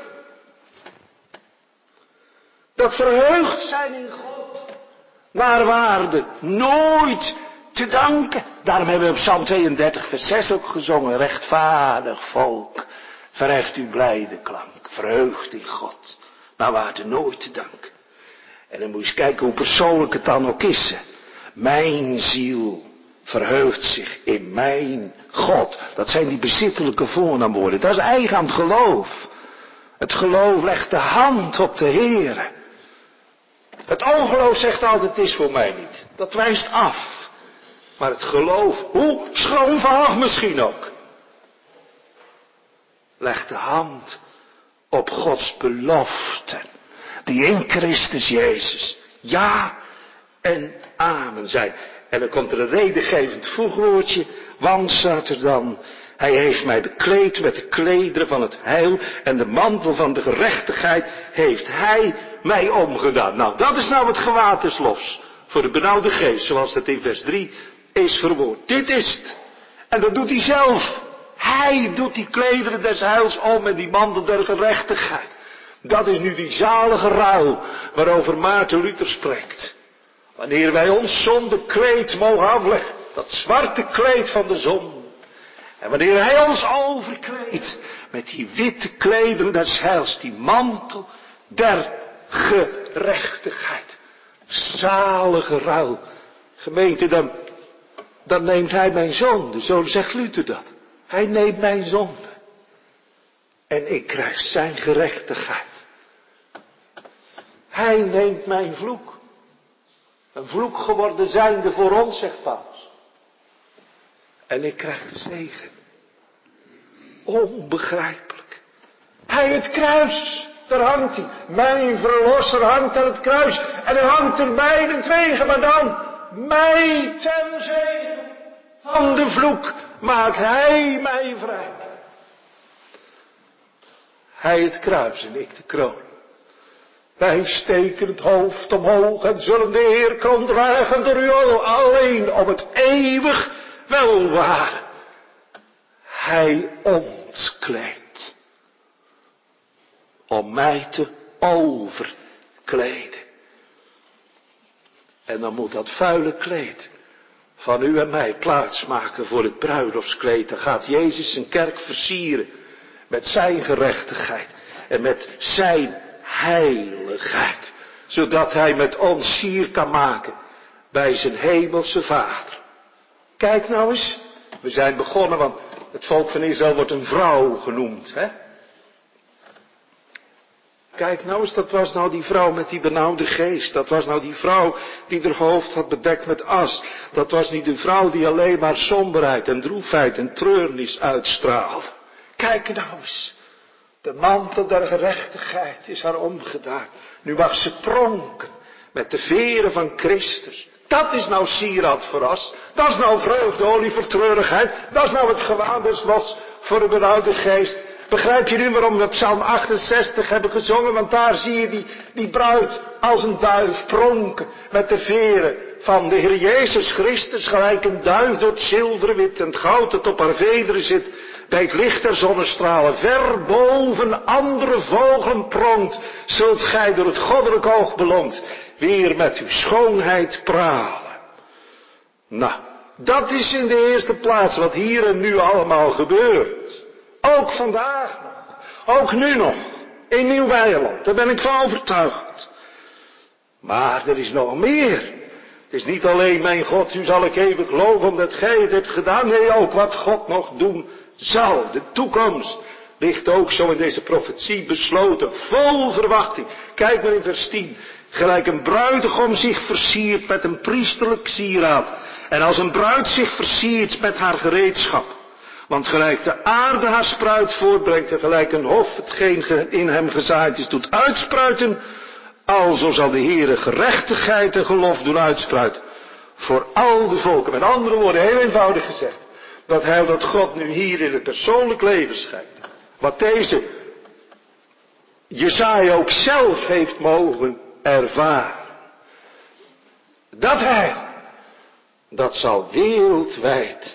Dat verheugd zijn in God, naar waarde, nooit te danken. Daarom hebben we op Psalm tweeëndertig vers zes ook gezongen, rechtvaardig volk, verheft uw blijde klank, verheugd in God, naar waarde nooit te danken. En dan moet je eens kijken hoe persoonlijk het dan ook is. Mijn ziel verheugt zich in mijn God. Dat zijn die bezittelijke voornaamwoorden. Dat is eigen aan het geloof. Het geloof legt de hand op de Heere. Het ongeloof zegt altijd, het is voor mij niet. Dat wijst af. Maar het geloof, hoe schroomvallig misschien ook, legt de hand op Gods beloften. Die in Christus Jezus ja en amen zijn. En dan komt er een redengevend voegwoordje. Want staat er dan, hij heeft mij bekleed met de klederen van het heil en de mantel van de gerechtigheid heeft hij mij omgedaan. Nou, dat is nou het gewaad des lofs voor de benauwde geest, zoals het in vers drie is verwoord. Dit is het. En dat doet hij zelf. Hij doet die klederen des heils om en die mantel der gerechtigheid. Dat is nu die zalige ruil waarover Maarten Luther spreekt. Wanneer wij ons zondekleed mogen afleggen, dat zwarte kleed van de zon. En wanneer hij ons overkleedt met die witte klederen des heils, die mantel der gerechtigheid. Zalige ruil. Gemeente, dan, dan neemt hij mijn zonde, zo zegt Luther dat. Hij neemt mijn zonde. En ik krijg zijn gerechtigheid. Hij neemt mijn vloek. Een vloek geworden zijnde voor ons, zegt Paulus. En ik krijg de zegen. Onbegrijpelijk. Hij het kruis, daar hangt hij. Mijn verlosser hangt aan het kruis. En hij hangt er beidentwegen, maar dan mij ten zegen van de vloek maakt hij mij vrij. Hij het kruis en ik de kroon. Wij steken het hoofd omhoog en zullen de Heer kroon dragen door u alleen om het eeuwig welwagen. Hij ontkleedt om mij te overkleden. En dan moet dat vuile kleed van u en mij plaatsmaken voor het bruiloftskleed. Dan gaat Jezus zijn kerk versieren met zijn gerechtigheid en met zijn heiligheid. Zodat hij met ons sier kan maken bij zijn hemelse Vader. Kijk nou eens, we zijn begonnen, want het volk van Israël wordt een vrouw genoemd, hè? Kijk nou eens, dat was nou die vrouw met die benauwde geest. Dat was nou die vrouw die haar hoofd had bedekt met as. Dat was niet de vrouw die alleen maar somberheid en droefheid en treurnis uitstraalde. Kijk nou eens. De mantel der gerechtigheid is haar omgedaan. Nu mag ze pronken met de veren van Christus. Dat is nou sieraad voor ons. Dat is nou vreugdeolie voor treurigheid. Dat is nou het gewaad des lofs voor de benauwde geest. Begrijp je nu waarom we Psalm achtenzestig hebben gezongen? Want daar zie je die, die bruid als een duif pronken met de veren van de Heer Jezus Christus. Gelijk een duif door het zilverwit en het goud dat op haar vederen zit. Bij het licht der zonnestralen, ver boven andere vogelen pronkt, zult gij door het goddelijk oog beloond weer met uw schoonheid pralen. Nou, dat is in de eerste plaats wat hier en nu allemaal gebeurt. Ook vandaag nog, ook nu nog, in Nieuw-Beierland, daar ben ik van overtuigd. Maar er is nog meer. Het is niet alleen, mijn God, u zal ik eeuwig loven omdat gij het hebt gedaan. Nee, ook wat God nog doen zal. De toekomst ligt ook zo in deze profetie besloten, vol verwachting. Kijk maar in vers tien. Gelijk een bruidegom zich versiert met een priesterlijk sieraad. En als een bruid zich versiert met haar gereedschap. Want gelijk de aarde haar spruit voortbrengt en gelijk een hof hetgeen in hem gezaaid is doet uitspruiten, alzo zal de Heere gerechtigheid en geloof doen uitspruiten voor al de volken. Met andere woorden, heel eenvoudig gezegd, dat heil dat God nu hier in het persoonlijk leven schijnt. Wat deze Jesaja ook zelf heeft mogen ervaren. Dat heil, dat zal wereldwijd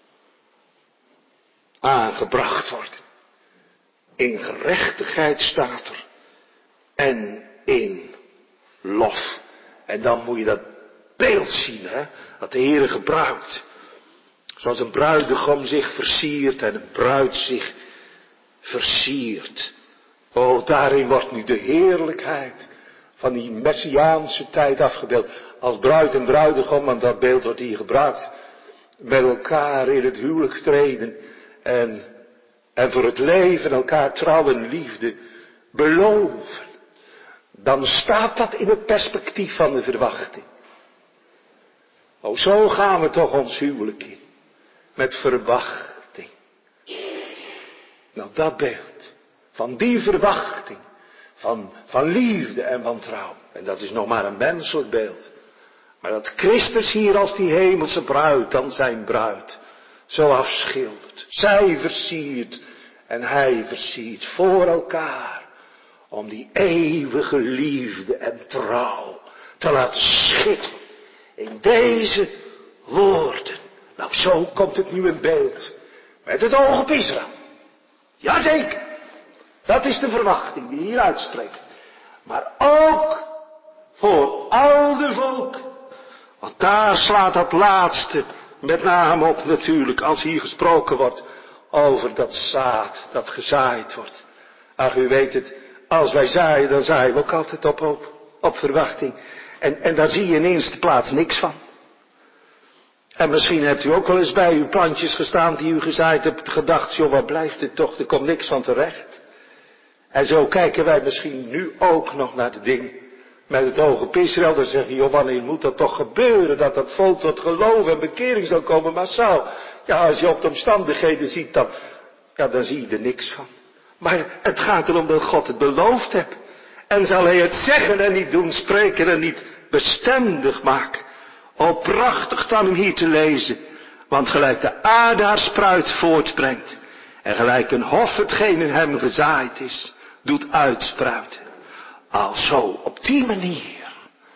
aangebracht worden. In gerechtigheid staat er. En in lof. En dan moet je dat beeld zien, hè. Dat de Heere gebruikt. Zoals een bruidegom zich versiert en een bruid zich versiert. Oh, daarin wordt nu de heerlijkheid van die messiaanse tijd afgebeeld. Als bruid en bruidegom, want dat beeld wordt hier gebruikt. Met elkaar in het huwelijk treden. En, en voor het leven elkaar trouw en liefde beloven. Dan staat dat in het perspectief van de verwachting. Oh, zo gaan we toch ons huwelijk in. Met verwachting. Nou, dat beeld. Van die verwachting. Van, van liefde en van trouw. En dat is nog maar een menselijk beeld. Maar dat Christus hier als die hemelse bruid dan zijn bruid zo afschildert. Zij versiert en hij versiert voor elkaar. Om die eeuwige liefde en trouw te laten schitteren. In deze woorden. Nou, zo komt het nu in beeld. Met het oog op Israël. Jazeker. Dat is de verwachting die hier uitspreekt. Maar ook voor al de volken. Want daar slaat dat laatste met name op natuurlijk. Als hier gesproken wordt over dat zaad dat gezaaid wordt. Ach, u weet het. Als wij zaaien, dan zaaien we ook altijd op hoop. Op verwachting. En, en daar zie je in eerste plaats niks van. En misschien hebt u ook wel eens bij uw plantjes gestaan die u gezaaid hebt gedacht, joh, wat blijft dit toch, er komt niks van terecht. En zo kijken wij misschien nu ook nog naar de dingen met het oog op Israël. Dan zeggen we, joh, wanneer moet dat toch gebeuren, dat dat volk tot geloof en bekering zal komen massaal. Ja, als je op de omstandigheden ziet, dan, ja, dan zie je er niks van. Maar het gaat erom dat God het beloofd heeft. En zal hij het zeggen en niet doen, spreken en niet bestendig maken. O, prachtig dan hem hier te lezen. Want gelijk de aarde haar spruit voortbrengt. En gelijk een hof hetgeen in hem gezaaid is, doet uitspruiten. Alzo, op die manier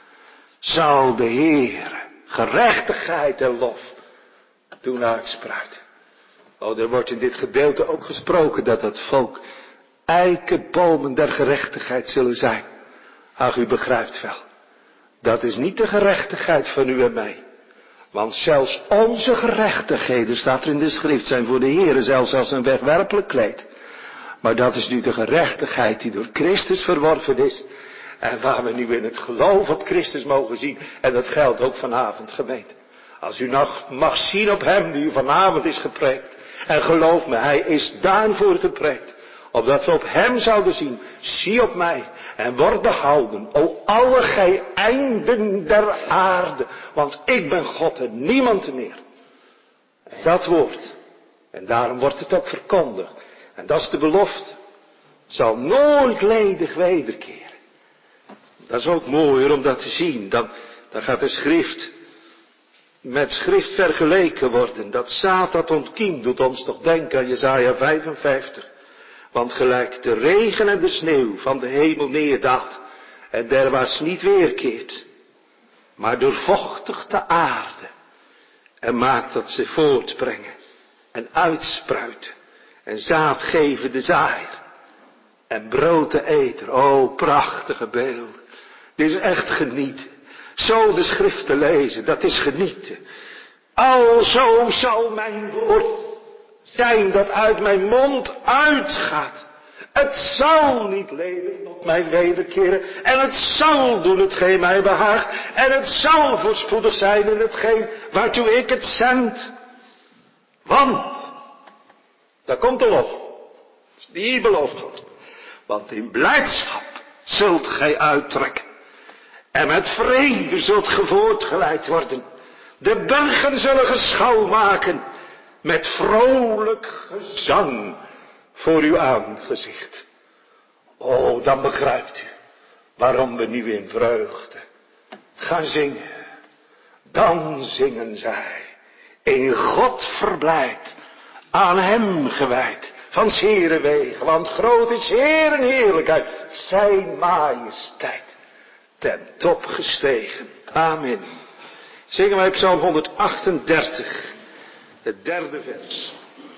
zal de Heer gerechtigheid en lof doen uitspruiten. Oh, er wordt in dit gedeelte ook gesproken dat dat volk eikenbomen der gerechtigheid zullen zijn. Ach, u begrijpt wel. Dat is niet de gerechtigheid van u en mij. Want zelfs onze gerechtigheden, staat er in de schrift, zijn voor de Heere zelfs als een wegwerpelijk kleed. Maar dat is nu de gerechtigheid die door Christus verworven is. En waar we nu in het geloof op Christus mogen zien. En dat geldt ook vanavond, gemeente. Als u nog mag zien op hem die u vanavond is gepreekt. En geloof me, hij is daarvoor gepreekt. Opdat we op hem zouden zien. Zie op mij en word behouden. O alle gij einden der aarde. Want ik ben God en niemand meer. En dat woord. En daarom wordt het ook verkondigd. En dat is de belofte. Zal nooit ledig wederkeren. Dat is ook mooier om dat te zien. Dan, dan gaat de schrift met schrift vergeleken worden. Dat zaad dat ontkiemt doet ons toch denken aan Jesaja vijfenvijftig. Want gelijk de regen en de sneeuw van de hemel neerdaalt en derwaarts niet weerkeert, maar doorvochtigt de aarde en maakt dat ze voortbrengen en uitspruiten en zaad geven de zaaier en brood de eter. O, prachtige beeld. Dit is echt genieten. Zo de schrift te lezen, dat is genieten. Alzo zal mijn woord zijn dat uit mijn mond uitgaat. Het zal niet ledig tot mij wederkeren. En het zal doen hetgeen mij behaagt. En het zal voorspoedig zijn in hetgeen waartoe ik het zend. Want, daar komt de lof. Die hier beloofd wordt. Want in blijdschap zult gij uittrekken. En met vrede zult ge voortgeleid worden. De bergen zullen geschouw maken. met vrolijk gezang voor uw aangezicht. O, dan begrijpt u waarom we nu in vreugde gaan zingen. Dan zingen zij, in God verblijd, aan hem gewijd, van zere wegen, want groot is Heer en heerlijkheid, zijn majesteit, ten top gestegen. Amen. Zingen wij Psalm honderdachtendertig, het derde vers.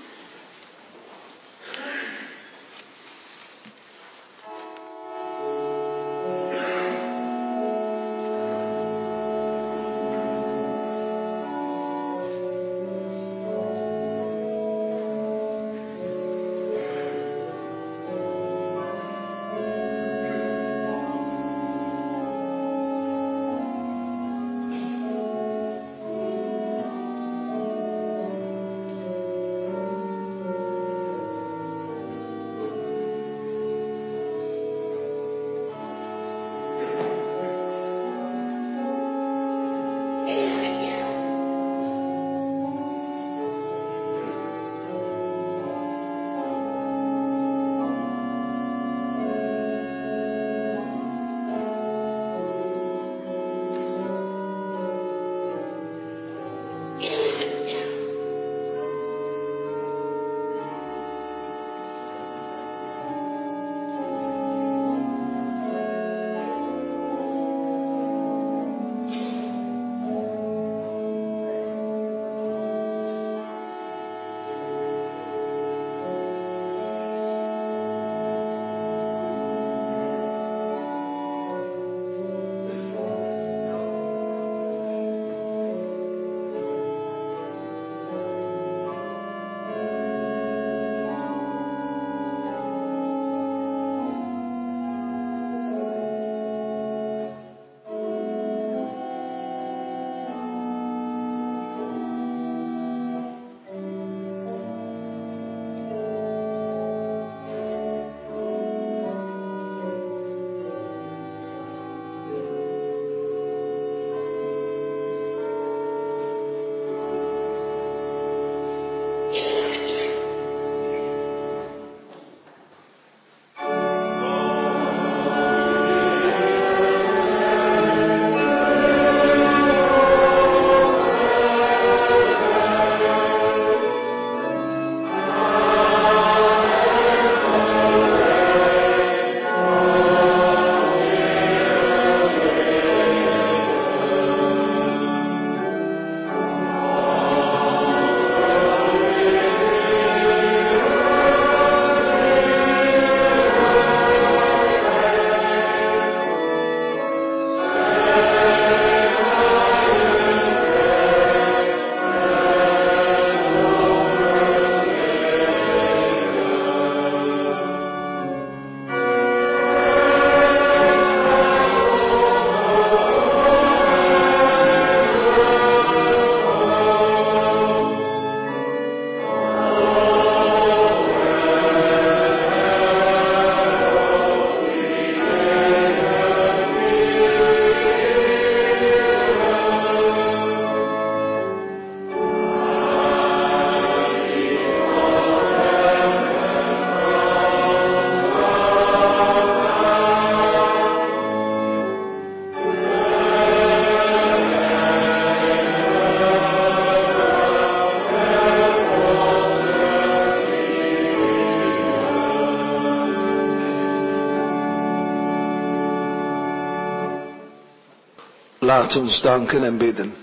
Laat ons danken en bidden.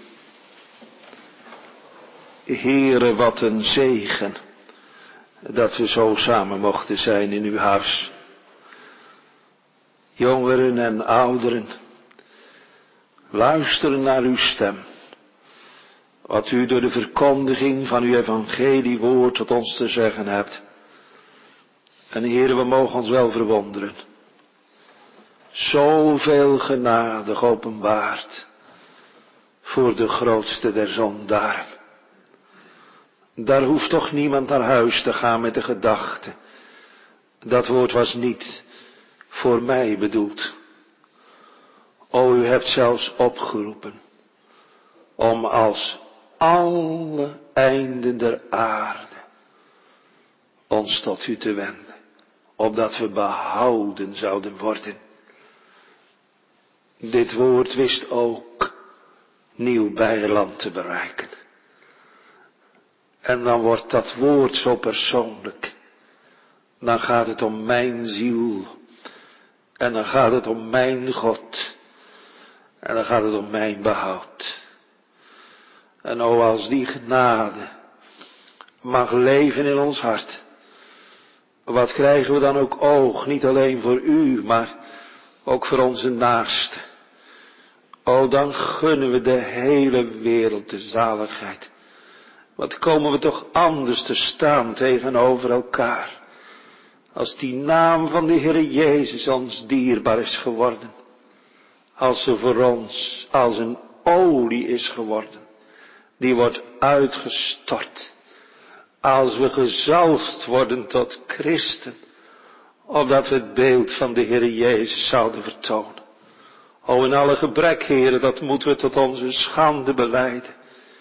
Heere, wat een zegen dat we zo samen mochten zijn in uw huis. Jongeren en ouderen, luisteren naar uw stem. Wat u door de verkondiging van uw evangeliewoord tot ons te zeggen hebt. En Heere, we mogen ons wel verwonderen. Zoveel genade geopenbaard voor de grootste der zondaren. Daar hoeft toch niemand naar huis te gaan met de gedachte: dat woord was niet voor mij bedoeld. O, u hebt zelfs opgeroepen om als alle einden der aarde ons tot u te wenden, opdat we behouden zouden worden. Dit woord wist ook nieuw Beierland te bereiken. En dan wordt dat woord zo persoonlijk. Dan gaat het om mijn ziel. En dan gaat het om mijn God. En dan gaat het om mijn behoud. En o, als die genade mag leven in ons hart. Wat krijgen we dan ook oog, niet alleen voor u, maar ook voor onze naasten. O, dan gunnen we de hele wereld de zaligheid. Wat komen we toch anders te staan tegenover elkaar. Als die naam van de Heere Jezus ons dierbaar is geworden. Als ze voor ons als een olie is geworden. Die wordt uitgestort. Als we gezalfd worden tot christen. Opdat we het beeld van de Heere Jezus zouden vertonen. O, in alle gebrek, Heere, dat moeten we tot onze schande belijden.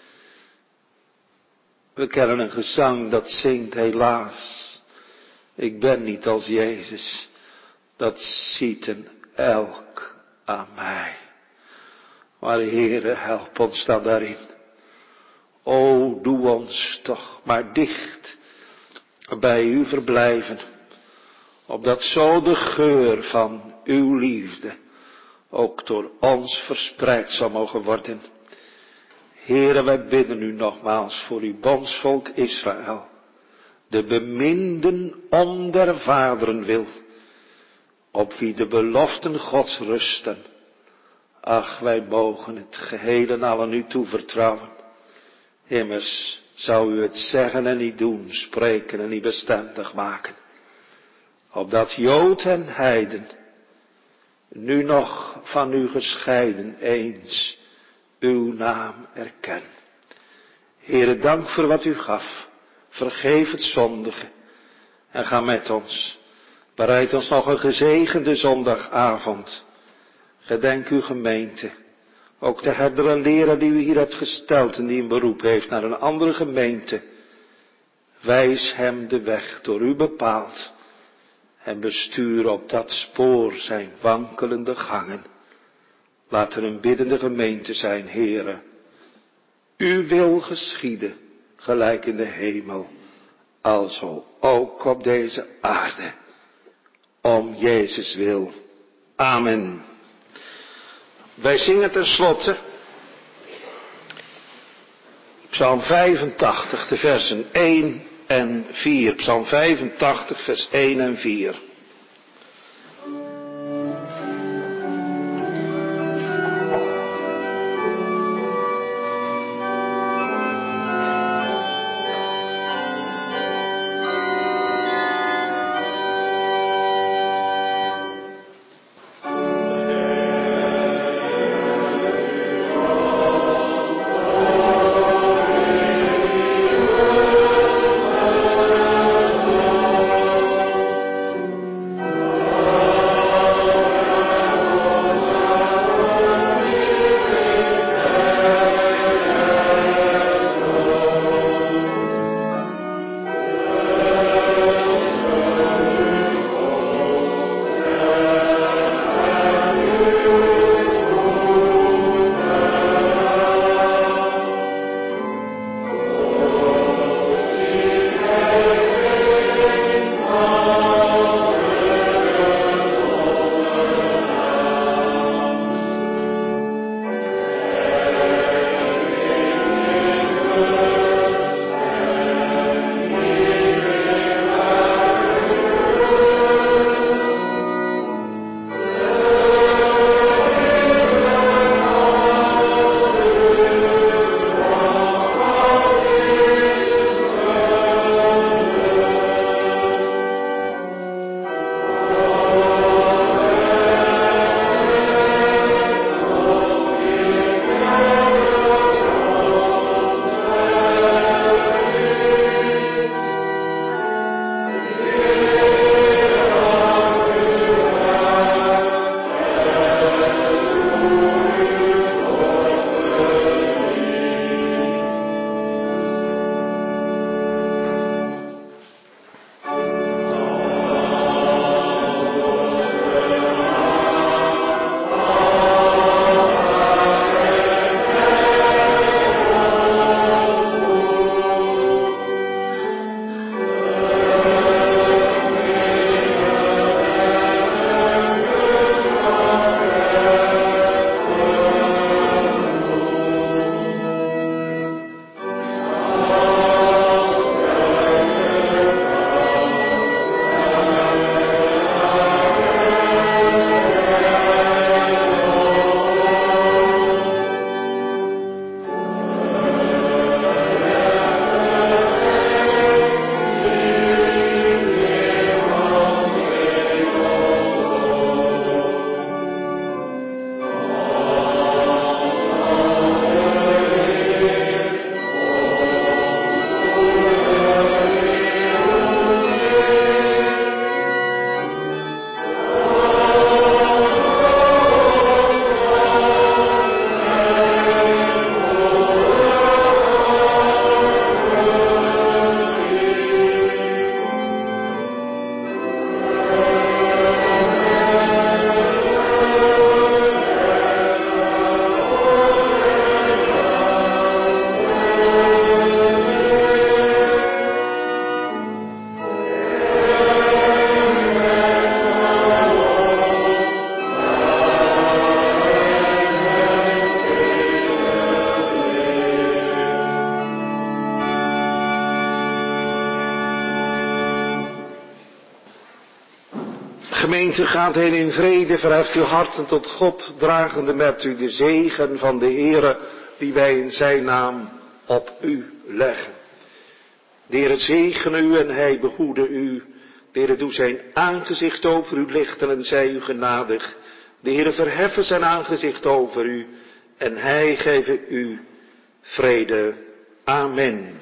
We kennen een gezang dat zingt helaas. Ik ben niet als Jezus. Dat ziet een elk aan mij. Maar Heere, help ons dan daarin. O, doe ons toch maar dicht bij u verblijven. Opdat zo de geur van uw liefde ook door ons verspreid zal mogen worden. Heere, wij bidden u nogmaals voor uw bondsvolk Israël. De beminden om der vaderen wil. Op wie de beloften Gods rusten. Ach, wij mogen het geheel en al aan u toevertrouwen. Immers zou u het zeggen en niet doen, spreken en niet bestendig maken. Opdat Jood en Heiden, nu nog van u gescheiden eens, uw naam erkennen. Heere, dank voor wat u gaf. Vergeef het zondige en ga met ons. Bereid ons nog een gezegende zondagavond. Gedenk uw gemeente. Ook de herder en leraar die u hier hebt gesteld en die een beroep heeft naar een andere gemeente. Wijs hem de weg door u bepaald. En bestuur op dat spoor zijn wankelende gangen. Laat er een biddende gemeente zijn, Heere. Uw wil geschieden, gelijk in de hemel, alzo ook op deze aarde. Om Jezus wil. Amen. Wij zingen tenslotte Psalm vijfentachtig, de versen één en vier. Psalm vijfentachtig, vers één en vier. gemeente gaat heen in vrede, verheft uw harten tot God, dragende met u de zegen van de Heere, die wij in zijn naam op u leggen. De Heere zegene u en hij behoede u. De Heere doe zijn aangezicht over u lichten en zij u genadig. De Heere verheffen zijn aangezicht over u en hij geven u vrede. Amen.